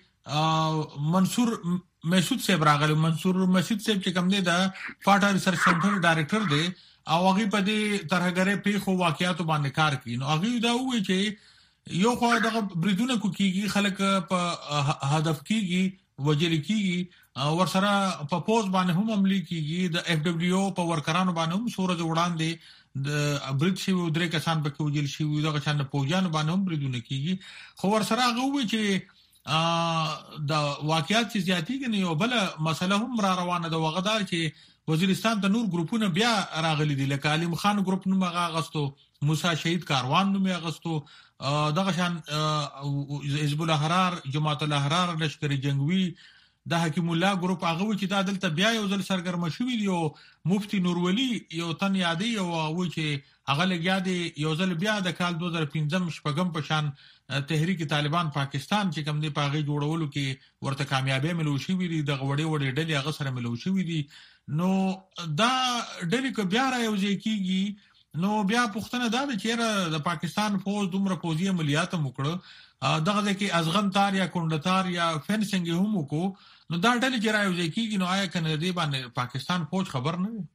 C: کې منصور مسعود صاحب راغلی منصور مسعود صاحب چې کوم دی دا فاټا ریسرچ سنټر ډایریکټر دی او هغه په دې ترهګرې په خو واقعیت باندې کار کوي نو هغه دا وایي چې یو خو دغه بریدونه کوي خلک په هدف کیږي وجل کیږي ورسره په پوز باندې هم عملي کیږي د اف دبليو په ورکرانو باندې هم سورج وړاندې د برید شي درې کسان په وجل شي دغه چانه پوجان باندې هم بریدونه کیږي خو ورسره هغه وایي چې د واقعیت چې زیاتی کني او بل مسله هم را روانه ده وغدار چې وزیرستان د نور ګروپونه بیا راغلي دي لکه علیم خان ګروپ نوم غاغستو موسی شهید کاروان نوم غاغستو دغه شان حزب الاحرار جماعت الاحرار لشکري جنگوي د حکیم الله ګروپ هغه چې د عدالت بیا یو ځل سرګرم شوی دی او مفتی نورولي یو تن یادي او هغه چې هغه لګیا دی یو ځل بیا د کال دوه هزار پنځم شپږم په شان تحریک طالبان پاکستان چې کوم دی پاغي جوړولو کې ورته کامیابی ملو شوی دی د غوړې وړې ډلې هغه سره ملو شوی دی نو دا ډلې کو بیا را یو ځای کیږي نو بیا پښتنه دا چې د پاکستان فوج دومره فوجي عملیات وکړه دغه کې ازغن تار یا کونډتار یا فنسنګ هم وکړو نو دا ډلې چې راوځي کیږي نو آیا کنه دې باندې پاکستان فوج خبر نه وي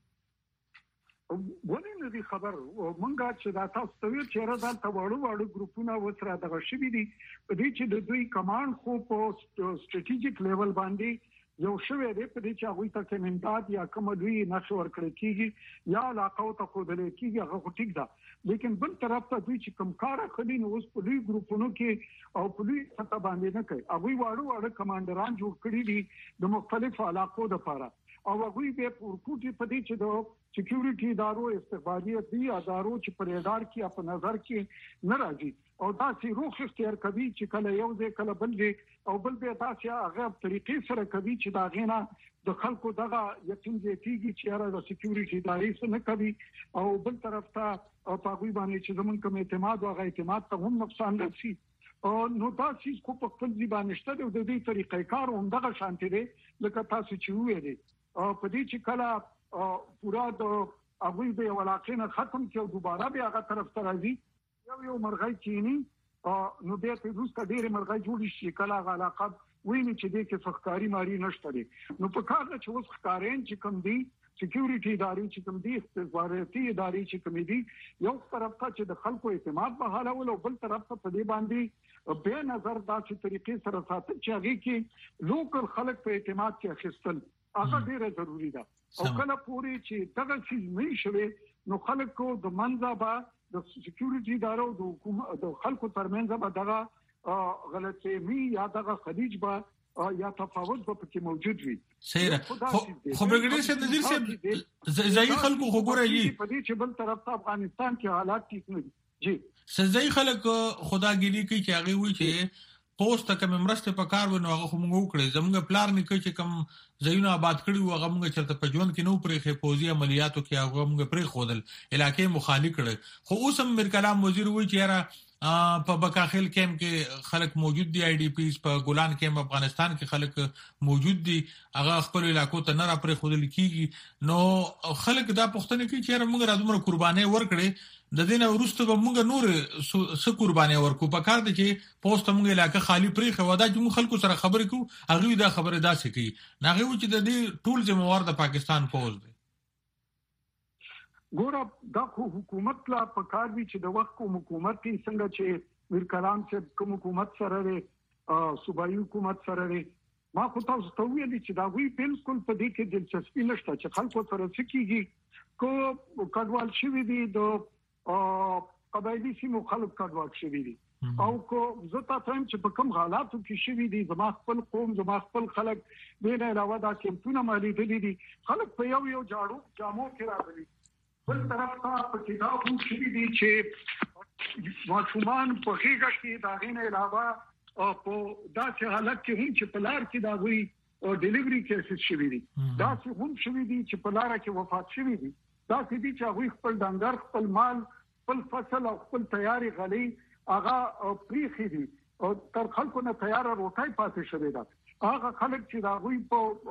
I: ولې نه دي خبر مونږه چې دا تاسو ته ویل چې را دلته وړو وړو ګروپونه وسره دغه شوي دي په دې چې د دوی کمانډ خو په سټریټیجیک لیول باندې یو شوی دی په دې چې هغه ته کمنټات یا کوم دوی نشو ورکړي کیږي یا علاقو ته خو دلې کیږي هغه ټیک ده لیکن بل طرف ته دوی چې کم کار خلین اوس په لوی ګروپونو کې او په لوی سطح باندې نه کوي هغه واړو واړو کمانډران جوړ کړي دي د مختلفو علاقو لپاره او هغه به پورکوټي په دې چې د سکیورټي ادارو استخباراتي دي ادارو چې په ادار کې په نظر کې نه راځي او دا سي روخ اختیار کوي چې کله یو ځای کله بل ځای او بل به تاسو هغه طریقې سره کوي چې دا غینا د خلکو دغه یقین زیاتیږي چې هغه د سکیورټي ادارې سره نه کوي او بل طرف ته او په غوي باندې چې زمونږ کوم اعتماد او غیر اعتماد ته هم نقصان رسي او نو تاسو کو په خپل ځبان نشته د دې طریقې کار هم دغه شانتي دي لکه تاسو چې وې دي او په دې چې کله پورا د هغه د ولاقینه ختم کې او دوباره به هغه طرف ته راځي یو یو مرغۍ چینی نو به په روسته ډېر مرغۍ جوړ شي کله علاقه ویني چې دې کې فخکاری ماري نشته دي نو په کار چې اوس ښکارین چې کوم دي سکیورټي ادارې چې کوم دي استخباراتي ادارې چې کوم دي یو طرف ته چې د خلکو اعتماد به حالول او بل طرف ته په دې باندې به نظر داسې طریقې سره ساتل چې هغه کې لوکل خلک په اعتماد کې اخیستل هغه ډیره ضروری ده او کله پوری چې دغه چیز نه شوي نو خلکو د منځه به د سکیورټي ادارو د حکومت د خلکو ترمنځ به دغه غلطي می یا دغه خلیج به یا تفاوت به پکې موجود وي.
C: سیره خو برګړي شه نظیر شه ځای خلکو خو ګورایي
I: په دې چې بل طرف ته افغانستان کې حالات ټیک نه دي. جی
C: سځای خلک خداګيري کوي چې هغه وی چې پوسټ کوم مرسته په کار ونه هغه موږ وکړي زموږ پلان نه کوي چې کوم زینو آباد کړي و هغه موږ چرته په ژوند کې نو پرې فوزي عملیاتو کې هغه موږ پرې خودل علاقې مخالف کړي خو اوس هم میر کلام وزیر وی چې را په بکاخل کېم کې خلک موجود دي آی ډي پیز په ګولان کې افغانستان کې خلک موجود دي هغه خپل علاقو ته نه را پرې خودل کیږي نو خلک دا پښتنه کوي چې موږ راځو قرباني ورکړي د دینه ورسته به موږ نور څه قرباني ورکو په کار دي چې پوسټ موږ علاقه خالی پرې خو دا چې موږ خلکو سره خبرې کوو هغه دا خبره داسې کوي ناغه و چې د دې ټول ذمہوار د پاکستان فوج دی.
I: ګوره دا خو حکومت لا په کار وی چې د وخت کوم حکومت کې څنګه چې میر کلام چې کوم حکومت سره دی صوبایي حکومت سره دی ما خو تاسو ته ویلي چې دا وی بالکل په دې کې دلچسپي نشته چې خلکو سره څه کیږي کو کډوال شوی دی د قبایلی سیمو خلک کډوال شوی دی او کو زه تاسو هم چې په کوم حالاتو کې شوی دی زما خپل قوم زما خپل خلک دې نه علاوه دا کمپونه مالي دي خلک په یو یو جاړو جامو کې راغلي بل طرف ته په کتاب هم شوی دی چې ماشومان په هیګه کې دا غینه علاوه او په داسې حالت کې هم چې په لار کې دا وی او ډیلیوري کیسز شوی دی دا څه هم شوی دی چې په لار کې وفات شوی دی دا څه دي چې هغه خپل ډنګر خپل مال خپل فصل او خپل تیاری غلي هغه پریخي دي او تر خلکو نه تیار روټای پاتې شوی دا هغه خلک چې دا وی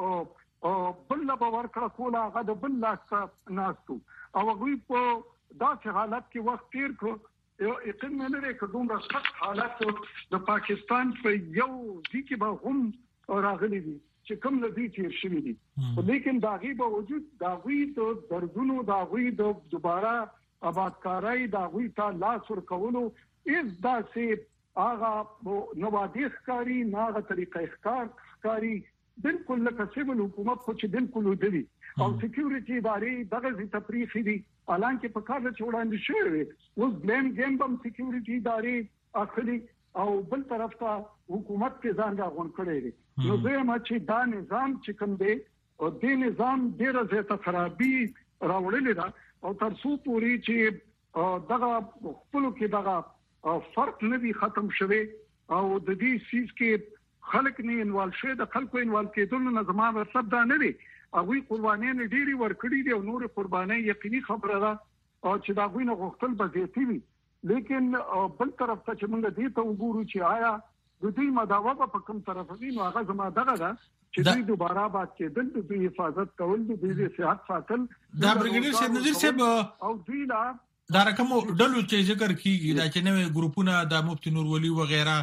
I: په بل لا باور کړ کوله هغه د بل لاس ناستو او هغه په داسې حالت کې وخت تیر کړ یو یقین نه لري چې دومره سخت حالات د پاکستان په یو ځکه به هم راغلي دي چې کوم لدی تیر شوی دي لیکن دا غي به وجود دا غي د دردونو دا غي د دوباره آبادکاري دا غي ته لاس ور کولو از دا سي هغه نوادیخ کاری ناغه طریقې ښکار کاری بالکل لکه سیول حکومت خو چې بالکل ودی او سکیورټي ادارې دغه زی تفریخي دي الانکه په کار له وړاندې شوی اوس بلیم گیم بم سکیورټي ادارې اخلي او بل طرف ته حکومت کې ځان راغون کړی دی نو زه ما چې دا نظام چې کوم دی او دې نظام ډیره زیاته خرابي راوړلې ده او تر څو پوري چې دغه خپل کې دغه فرق نه وي ختم شوی او د دې سیس کې خلک نه انوال شوی د خلکو انوال کېدل نه زموږ مطلب دا نه دی هغه قرباني نه ډيري ورکړي دي او نور قرباني یقیني خبره ده او چې دا غوینه غوښتل به زیاتی وي لیکن بل طرف ته چې موږ دې ته وګورو چې آیا د دې مداوه په کوم طرف دی نو هغه زما دغه ده چې دوی دوباره بات کېدل د دوی حفاظت کول د دوی صحت ساتل
C: دا برګډیر شه نظیر صاحب
I: او دوی لا
C: دا رقم ډلو چې ذکر کیږي دا چې نوې ګروپونه د مفتی نور ولی وغیرہ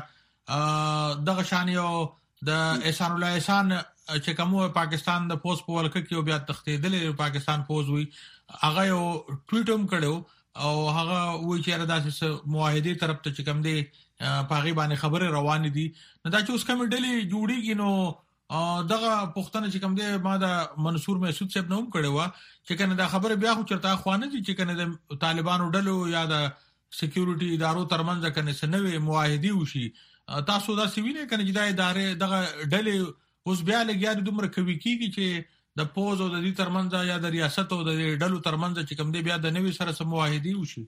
C: دغه شان یو د احسان الله احسان چې کومه پاکستان د پوس په ولکه کې بیا تختیدل پاکستان پوز وی هغه یو ټویټ هم کړو او هغه وی چې داسې معاهده طرف ته چې کوم دی پاغي باندې خبره روان دي نو دا چې اوس کوم ډلې جوړیږي نو دغه پښتنه چې کوم دی ما د منصور مسعود صاحب نوم کړو چې کنه دا خبره بیا خو چرته خوانه دي چې کنه د طالبانو ډلو یا د سکیورټي ادارو ترمنځ کنه سنوي معاهده وشي تاسو دا سوینه کنه چې دا ادارې دغه ډلې اوس بیا لګیاري دومره کوي کیږي چې د پوز او د دې ترمنځ یا د ریاست او د ډلو ترمنځ چې کوم دی بیا د نوې سره سم معاهده وشي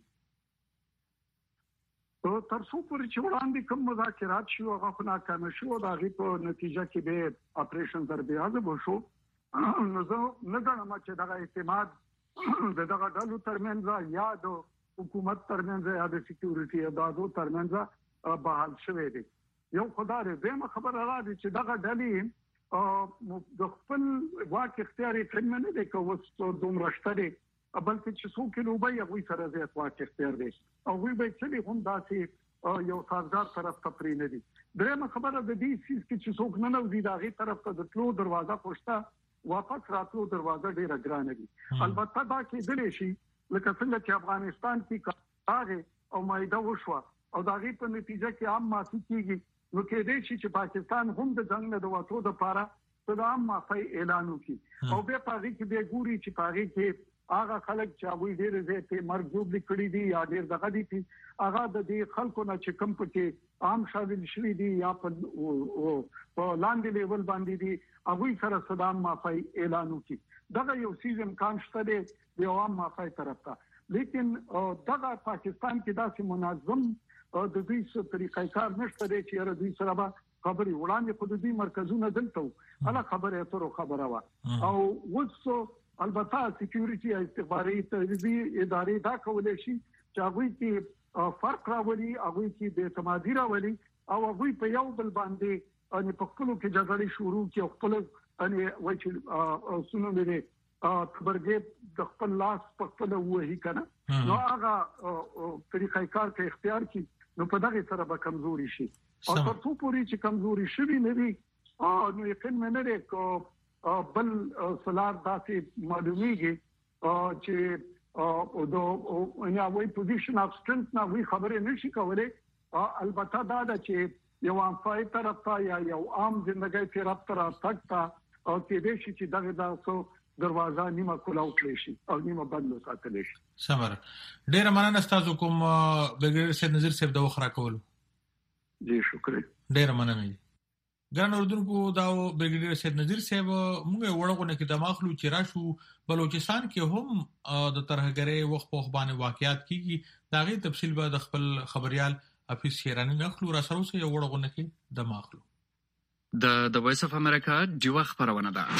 I: او تر څو پورې چې وړاندې کوم مذاکرات شو هغه خو ناکام شو دا غي په نتیجه کې به اپریشن در بیا به شو نو زه نه غواړم چې دا اعتماد د دغه ډلو ترمنځ یا د حکومت ترمنځ یا د سکیورټي ادارو ترمنځ بحال شوه دي یو خدای دې ما خبر را دي چې دغه ډلې د خپل واک اختیاري کړم نه دي کوڅه دوم راشتري بلکې چې څوک له وبای هغه سره زیات واک اختیار دي او وی به چې هم داسې یو سازګار طرف ته پرې نه دي درېمه خبره د دې سیس کې چې څوک نه نو دي دغه طرف ته د تلو دروازه پښتا واپس راتلو دروازه ډیره ګرانه دي البته دا کې دلې شي لکه څنګه چې افغانستان کې کاغه او مایده وشو او دا غي په نتیجه کې عام ماسي کیږي نو کې دې شي چې پاکستان هم د جنگ نه د وټو د پاره صدام معافی اعلان وکړي او به پاره کې به ګوري چې پاره کې هغه خلک چې هغه ډېر زیاتې مرګ لیکلي دي یا ډېر دغه دي هغه د دې خلکو نه چې کم پکې عام شامل شوي دي یا په لاندې لیول باندې دي هغه سره صدام معافی اعلان وکړي دغه یو سیزن کانشته دي د عوام معافی طرف ته لیکن دغه پاکستان کې داسې منظم د دې څه طریقې کار نشته دی چې را دوی سره به خبري وړاندې خو د دې مرکزونه دلته اله خبره اترو خبره وا او وڅو البته سکیورټي استخباراتي تدبیر ادارې دا کولای شي چې هغه کې فرق راولي هغه کې د اعتمادي راولي او هغه په یو بل باندې ان په خپل کې جګړې شروع کې خپل ان وایي چې سونو لري خبرګې د خپل لاس په خپل وਹੀ کنه نو هغه طریقې کار کې اختیار کی نو په دغه سره به کمزوري شي او تر څو پورې چې کمزوري شي نه وي نو یقین مې نه کو بل سلار داسې معلومیږي چې د یا وی پوزیشن اف سټرنث نه وی خبره نشي کولای البته دا چې یو انفای طرف ته یا یو عام ژوندۍ طرف ته راځتا او کې دې شي چې دغه تاسو دروازه نیمه کولاو کړی شي او نیمه بند وساتل شي
C: سمره ډیر مننه تاسو کوم بغیر سید نظر صاحب د وخرا کول
I: جی شکر
C: ډیر مننه ګران اردوونکو دا بریګیډیر سید نذیر صاحب موږ وړغونه کې د ماخلو چې راشو بلوچستان کې هم د ترهګرۍ وخت په باندې واقعیات کیږي دا غي تفصیل به د خپل خبريال افیس شیرانی نخلو را سره سره وړغونه کې د ماخلو
B: د د وایس اف امریکا دیوه خبرونه ده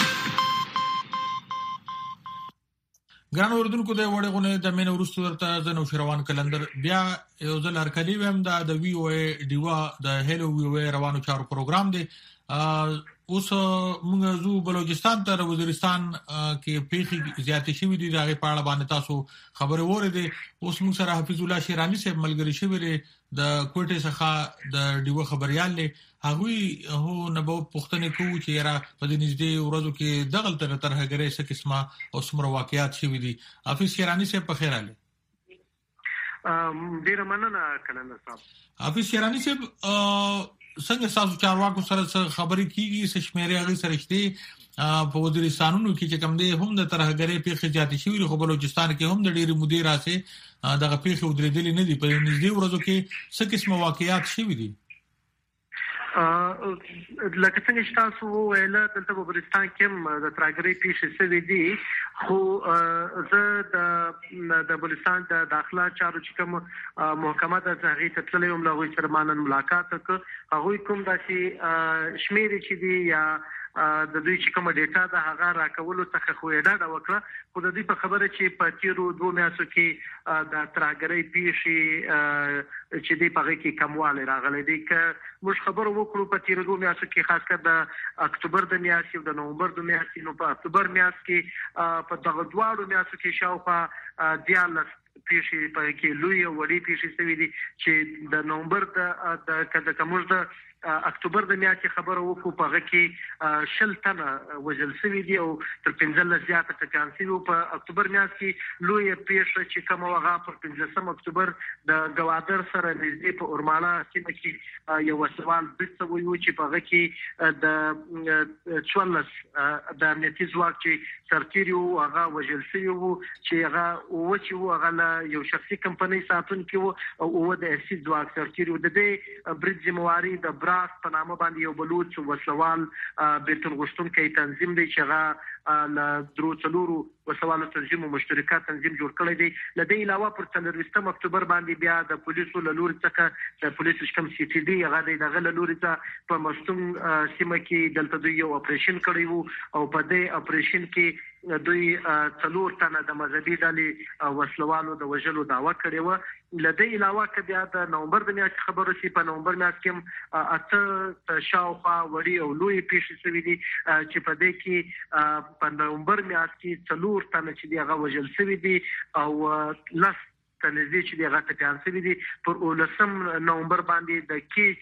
C: ګران اردوونکو د وړغونه د مین ورستو ورته د نو شروان کلندر بیا یو ځل هرکلی ویم دا د وی او ای دیوا د هلو وی او ای روانو چارو پروګرام دی اوس موږ زو بلوچستان تر وزیرستان کې پیخي زیاتې شوې دي دغه پاړه باندې تاسو خبره وره دي اوس موږ سره حفیظ الله شیرانی صاحب ملګری شوی دی د کوټه څخه د دیو خبريال له هغه هو نبو پښتنه کوو چې را په دې نږدې ورځو کې دغه تر ترهګرۍ څخه قسمه او سمره واقعیات شوی دي حفیظ شیرانی صاحب په خیر اله
J: ام ډیر مننه کلندر صاحب
C: حفیظ شیرانی صاحب څنګه تاسو چارواکو سره خبرې کیږي چې شمیرې هغه سره شته په وزیرستانونو کې چې کوم دي هم د ترهګرۍ په خجاتي شوی خو بلوچستان کې هم د ډېری مدیر راسه دغه پیښه ودرېدلې نه دي په نږدې ورځو کې څه قسمه واقعیات شوي دي
J: لکه څنګه چې تاسو ویل دلته په بلوچستان کې د ترهګرۍ پیښې شوي دي خو زه د د بلوچستان د داخله چارو چې کوم محکمه د ځای ته تللی وم له هغوی سره ما نن ملاقات وکړ هغوی کوم داسې شمیرې چې دي یا د دوی چې کومه ډیټا د هغه راکولو څخه خو یې ډاډه وکړه خو د دې په خبره چې په تیرو دوه میاشتو کې د ترهګرۍ پیښې چې دی په کې کموالی راغلی دی که موږ خبرو وکړو په تیرو دوه میاشتو کې خاص کر د اکتوبر د میاشتې او د نومبر د میاشتې نو په اکتوبر میاشت کې په دغه دواړو میاشتو کې شاوخوا دیارلس پیښې په کې لوی او وړې پیښې شوي دي چې د نومبر د د کومز د اکتوبر د میاشتې خبره وکړو په هغه کې شل تنه وژل شوي دي او تر پنځلس زیاته ټکان شوي په اکتوبر میاشت کې لویه پیښه چې کومه هغه پر پنځلسم اکتوبر د ګوادر سره نږدې په اورماړه سیمه کې یو وسوال بیت شوی و چې په هغه کې د څوارلس د امنیتي ځواک چې سرتیري وو هغه وژل شوي وو چې هغه اووه چې وو هغه له یو شخصي کمپنۍ ساتونکي وو او اووه د احسي ځواک سرتیري وو د دې برید ذمواري د په نامه باندې یو بلوچ وسلوال بیرته غشتونکي تنظیم دی چې هغه له درو څلورو وسوالو تنظیم او مشترکه تنظیم جوړ کړی دی له دې علاوه پر څلرویشتم اکتوبر باندې بیا د پولیسو له لوري څخه د پولیسو کوم سی ټي ډي هغه د دغه له لوري څخه په مستون سیمه کې دلته دوی یو اپریشن کړی وو او په دې اپریشن کې دوی څلور تنه د مذهبي ډلې وسلوالو د وژلو دعوه کړې وه له دې علاوه که بیا د نومبر د میاشتې خبره شي په نومبر میاشت کې اته شاوخوا وړي او لویې پیښې شوي دي چې په دې کې په نومبر میاشت کې څلور تنه چې دي هغه وژل شوي دي او لس تنظیم چې دغه ټکان شوی دي پر اولسم نومبر باندې د کیچ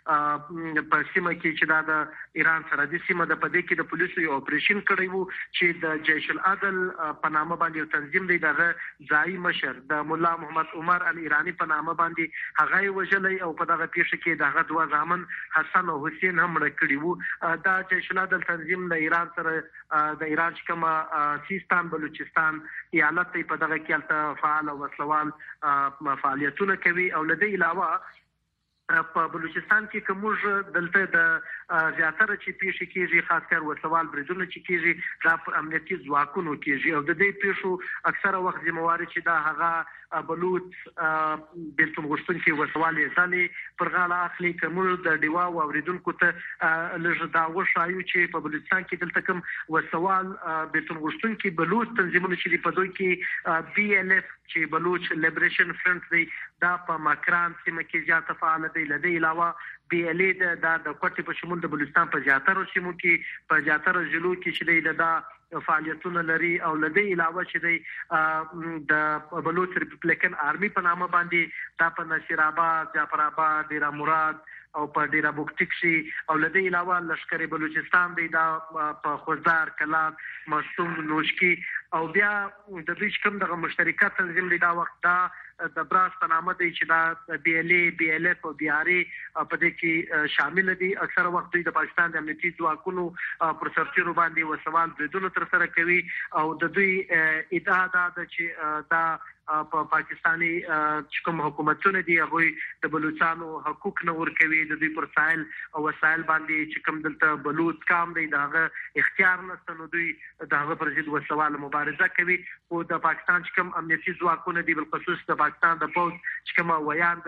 J: په سیمه کې چې دا د ایران سرحدي سیمه د پدې کې د پولیسو یو اپریشن کړی وو چې د جیش العدل په نامه باندې یو تنظیم دی دغه ځای مشر د مولا محمد عمر الایرانی په نامه باندې هغه وژلې او په دغه پیښه کې دغه دوه ځامن حسن او حسین هم مړ کړي وو. دا جیش العدل تنظیم د ایران سره د ایران چې کوم سیستان بلوچستان ایالت په دغه کې فعال او وسلوال فعالیتونه کوي او لدی علاوه په بلوچستان کې کومج دلته د زیاتره چې پیښې کېږي خاص کر وسوال بریدونه چې کېږي دا په امنیتي ځواکونو کېږي او د دې پیښو اکثره وخت ذمہواری چې دا هغه بلوچ بیلتون غوښتونکي وسوال یې ځانې پر غاړه اخلي کومج د ډیوا او اوریدونکو ته لږ دا وشایو چې په بلوچستان کې دلته کوم وسوال بیلتون غوښتونکي بلوچ تنظیمونه چې په دوی کې بي ال اف چې بلوچ لیبریشن فرنٹ دی دا په مکران سیمه کې زیاته فعال دی. لدی علاوه بي ال اي د د کوټې په شمول د بلوچستان په زیاتره سیمو کې په زیاتره ضلعو کې چې دی د فعالیتونه لري او لدی علاوه چې دی د بلوچ ریپبلیکن آرمي په نامه باندې دا په نصیر آباد، جعفر آباد، ډیره مراد او په ډیره بوکټیک شي او لدی علاوه لشکر بلوچستان دی دا په خوزدار، کلات، مستوم، نوشکی او بیا د دوی کوم دغه مشترکات تنظیم دی دا وخت دا د براس په نامه دی چې دا بي ال اي، بي ال اف او بي ار اي په دې کې شامل دي. اکثره وخت دوی د پاکستان د امنیتي ځواکونو پر سرتیرو باندې وسوال بریدونه تر سره کوي او د دوی ادعا ده چې دا په پاکستاني چې کوم حکومتونه دي هغه د بلوچستانو حقوق نه ورکوي، د دوی پر سایل او وسایل باندې چې کوم دلته بلوچ کام دی دغه اختیار نشته نو دوی دغه پر ضد وسوال مبارزه کوي. او د پاکستان چې کوم امنیتي ځواکونه دي بل خصوص د پاکستان د پوز چې کوم ویان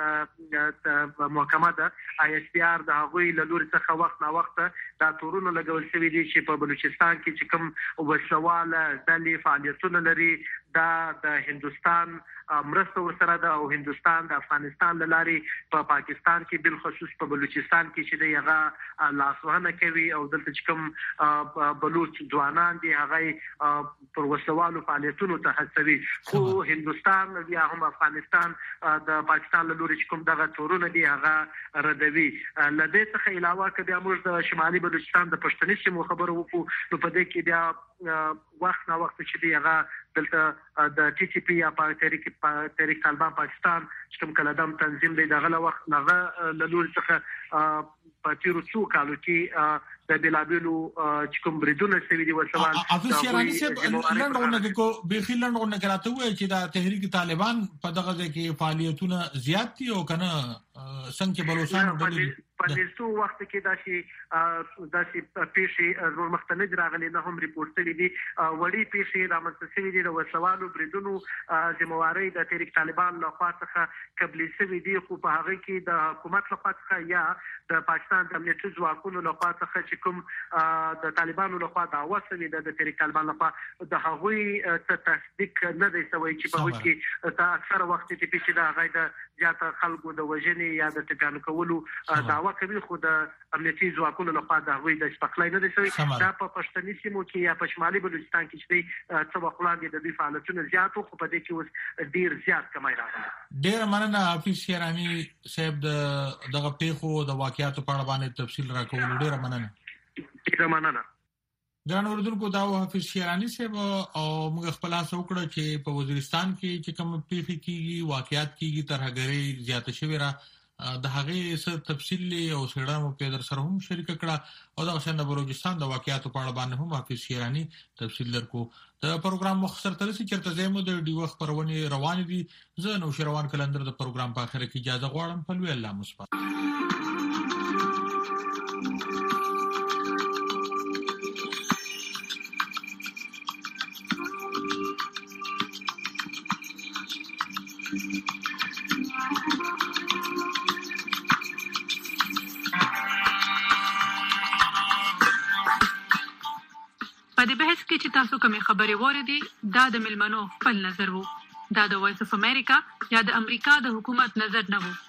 J: د محکمه د آی اس پی آر د هغوی له لوري څخه وخت نه وخت دا تورونه لګول شوي دي چې په بلوچستان کې چې کوم وسوال ډلې فعالیتونه لري دا د هندوستان مرسته ورسره ده او هندوستان د افغانستان له لارې په پاکستان کې بل خصوص په بلوچستان کې چې دی هغه لاسوهنه کوي او دلته چې کوم بلوچ ځوانان دي هغه پر وسوالو فعالیتونو ته هڅوي. خو هندوستان یا هم افغانستان د پاکستان له لوري چې کوم دغه تورونه دي هغه ردوي. له دې څخه علاوه که بیا موږ د شمالي بلوچستان د پښتني سیمو خبرو وکړو نو په دې کې بیا وخت نه وخت چې دی هغه دلته د ټي ټي پي یا تحریک تحریک طالبان پاکستان چې کوم کلدم تنظیم دی دغه له وخت نه له لوري څخه په تیرو څو کالو کې د بلابلو چې کوم بریدونه شوي دي وسوال
C: افیس شیرانی صاحب لنډغونه کو بخیل لنډغونه کراته وای چې د تحریک طالبان په دغه کې فعالیتونه زیات دي او کنه څنګه بلوچستان ډلې
J: په نږدې وخت کې دا شي دا شي پیښې زموږ مختلف راغلي نه هم ریپورت شوي دي وړي پیښې رامنځته شوي دي د وسوالو بریدونو ذمہواری د تحریک طالبان له خوا څخه قبلي شوي دي خو په هغه کې د حکومت له خوا څخه یا د پاکستان د امنیتي ځواکونو له خوا څخه چې کوم د طالبانو له خوا دعوه شوې ده د تحریک طالبان له خوا د هغوی ته تصدیق نه دی شوی چې په هغوی کې دا اکثره وخت چې پیښې د هغوی د زیاته خلکو د وژنې یا د ټپیانو کولو دعوه کوي خو د امنیتي ځواکونو له خوا د هغوی د شپخلۍ نه دی شوی. دا په پښتني سیمو کې یا په شمالي بلوچستان کې چې دی څه وخت وړاندې د دوی فعالیتونه زیات وو خو په دې کې اوس ډېر زیات کمی راغلی.
C: ډېره مننه حافظ شیراني صاحب د دغه پیښو د واقعیاتو په اړه باندې تفصیل راکولو. ډېره مننه.
J: ډېره مننه.
C: ګران اوریدونکو دا و حافظ شیراني صاحب او موږ خپل هڅه وکړه چې په وزیرستان کې چې کوم پیښې کېږي واقعیات کېږي ترهګرۍ زیاته شوې را د هغې څه تفصیل او څېړنه مو پرې در سره هم شریکه کړه او دغسې د بلوچستان د واقعیاتو په اړه باندې هم حافظ شیراني تفصیل درکو. د پروګرام مختصر تر رسي چېرته ځای مو د ډیوه خپرونې روانې دي. زه نوشیروان کلندر د پروګرام په اخره کې اجازه غواړم. په لوی الله مو سپارم.
H: په دې بحث کې چې تاسو کومې خبرې واورېدې دا د ملمنو خپل نظر وو. دا د وایس اف امریکا یا د امریکا د حکومت نظر نه وو.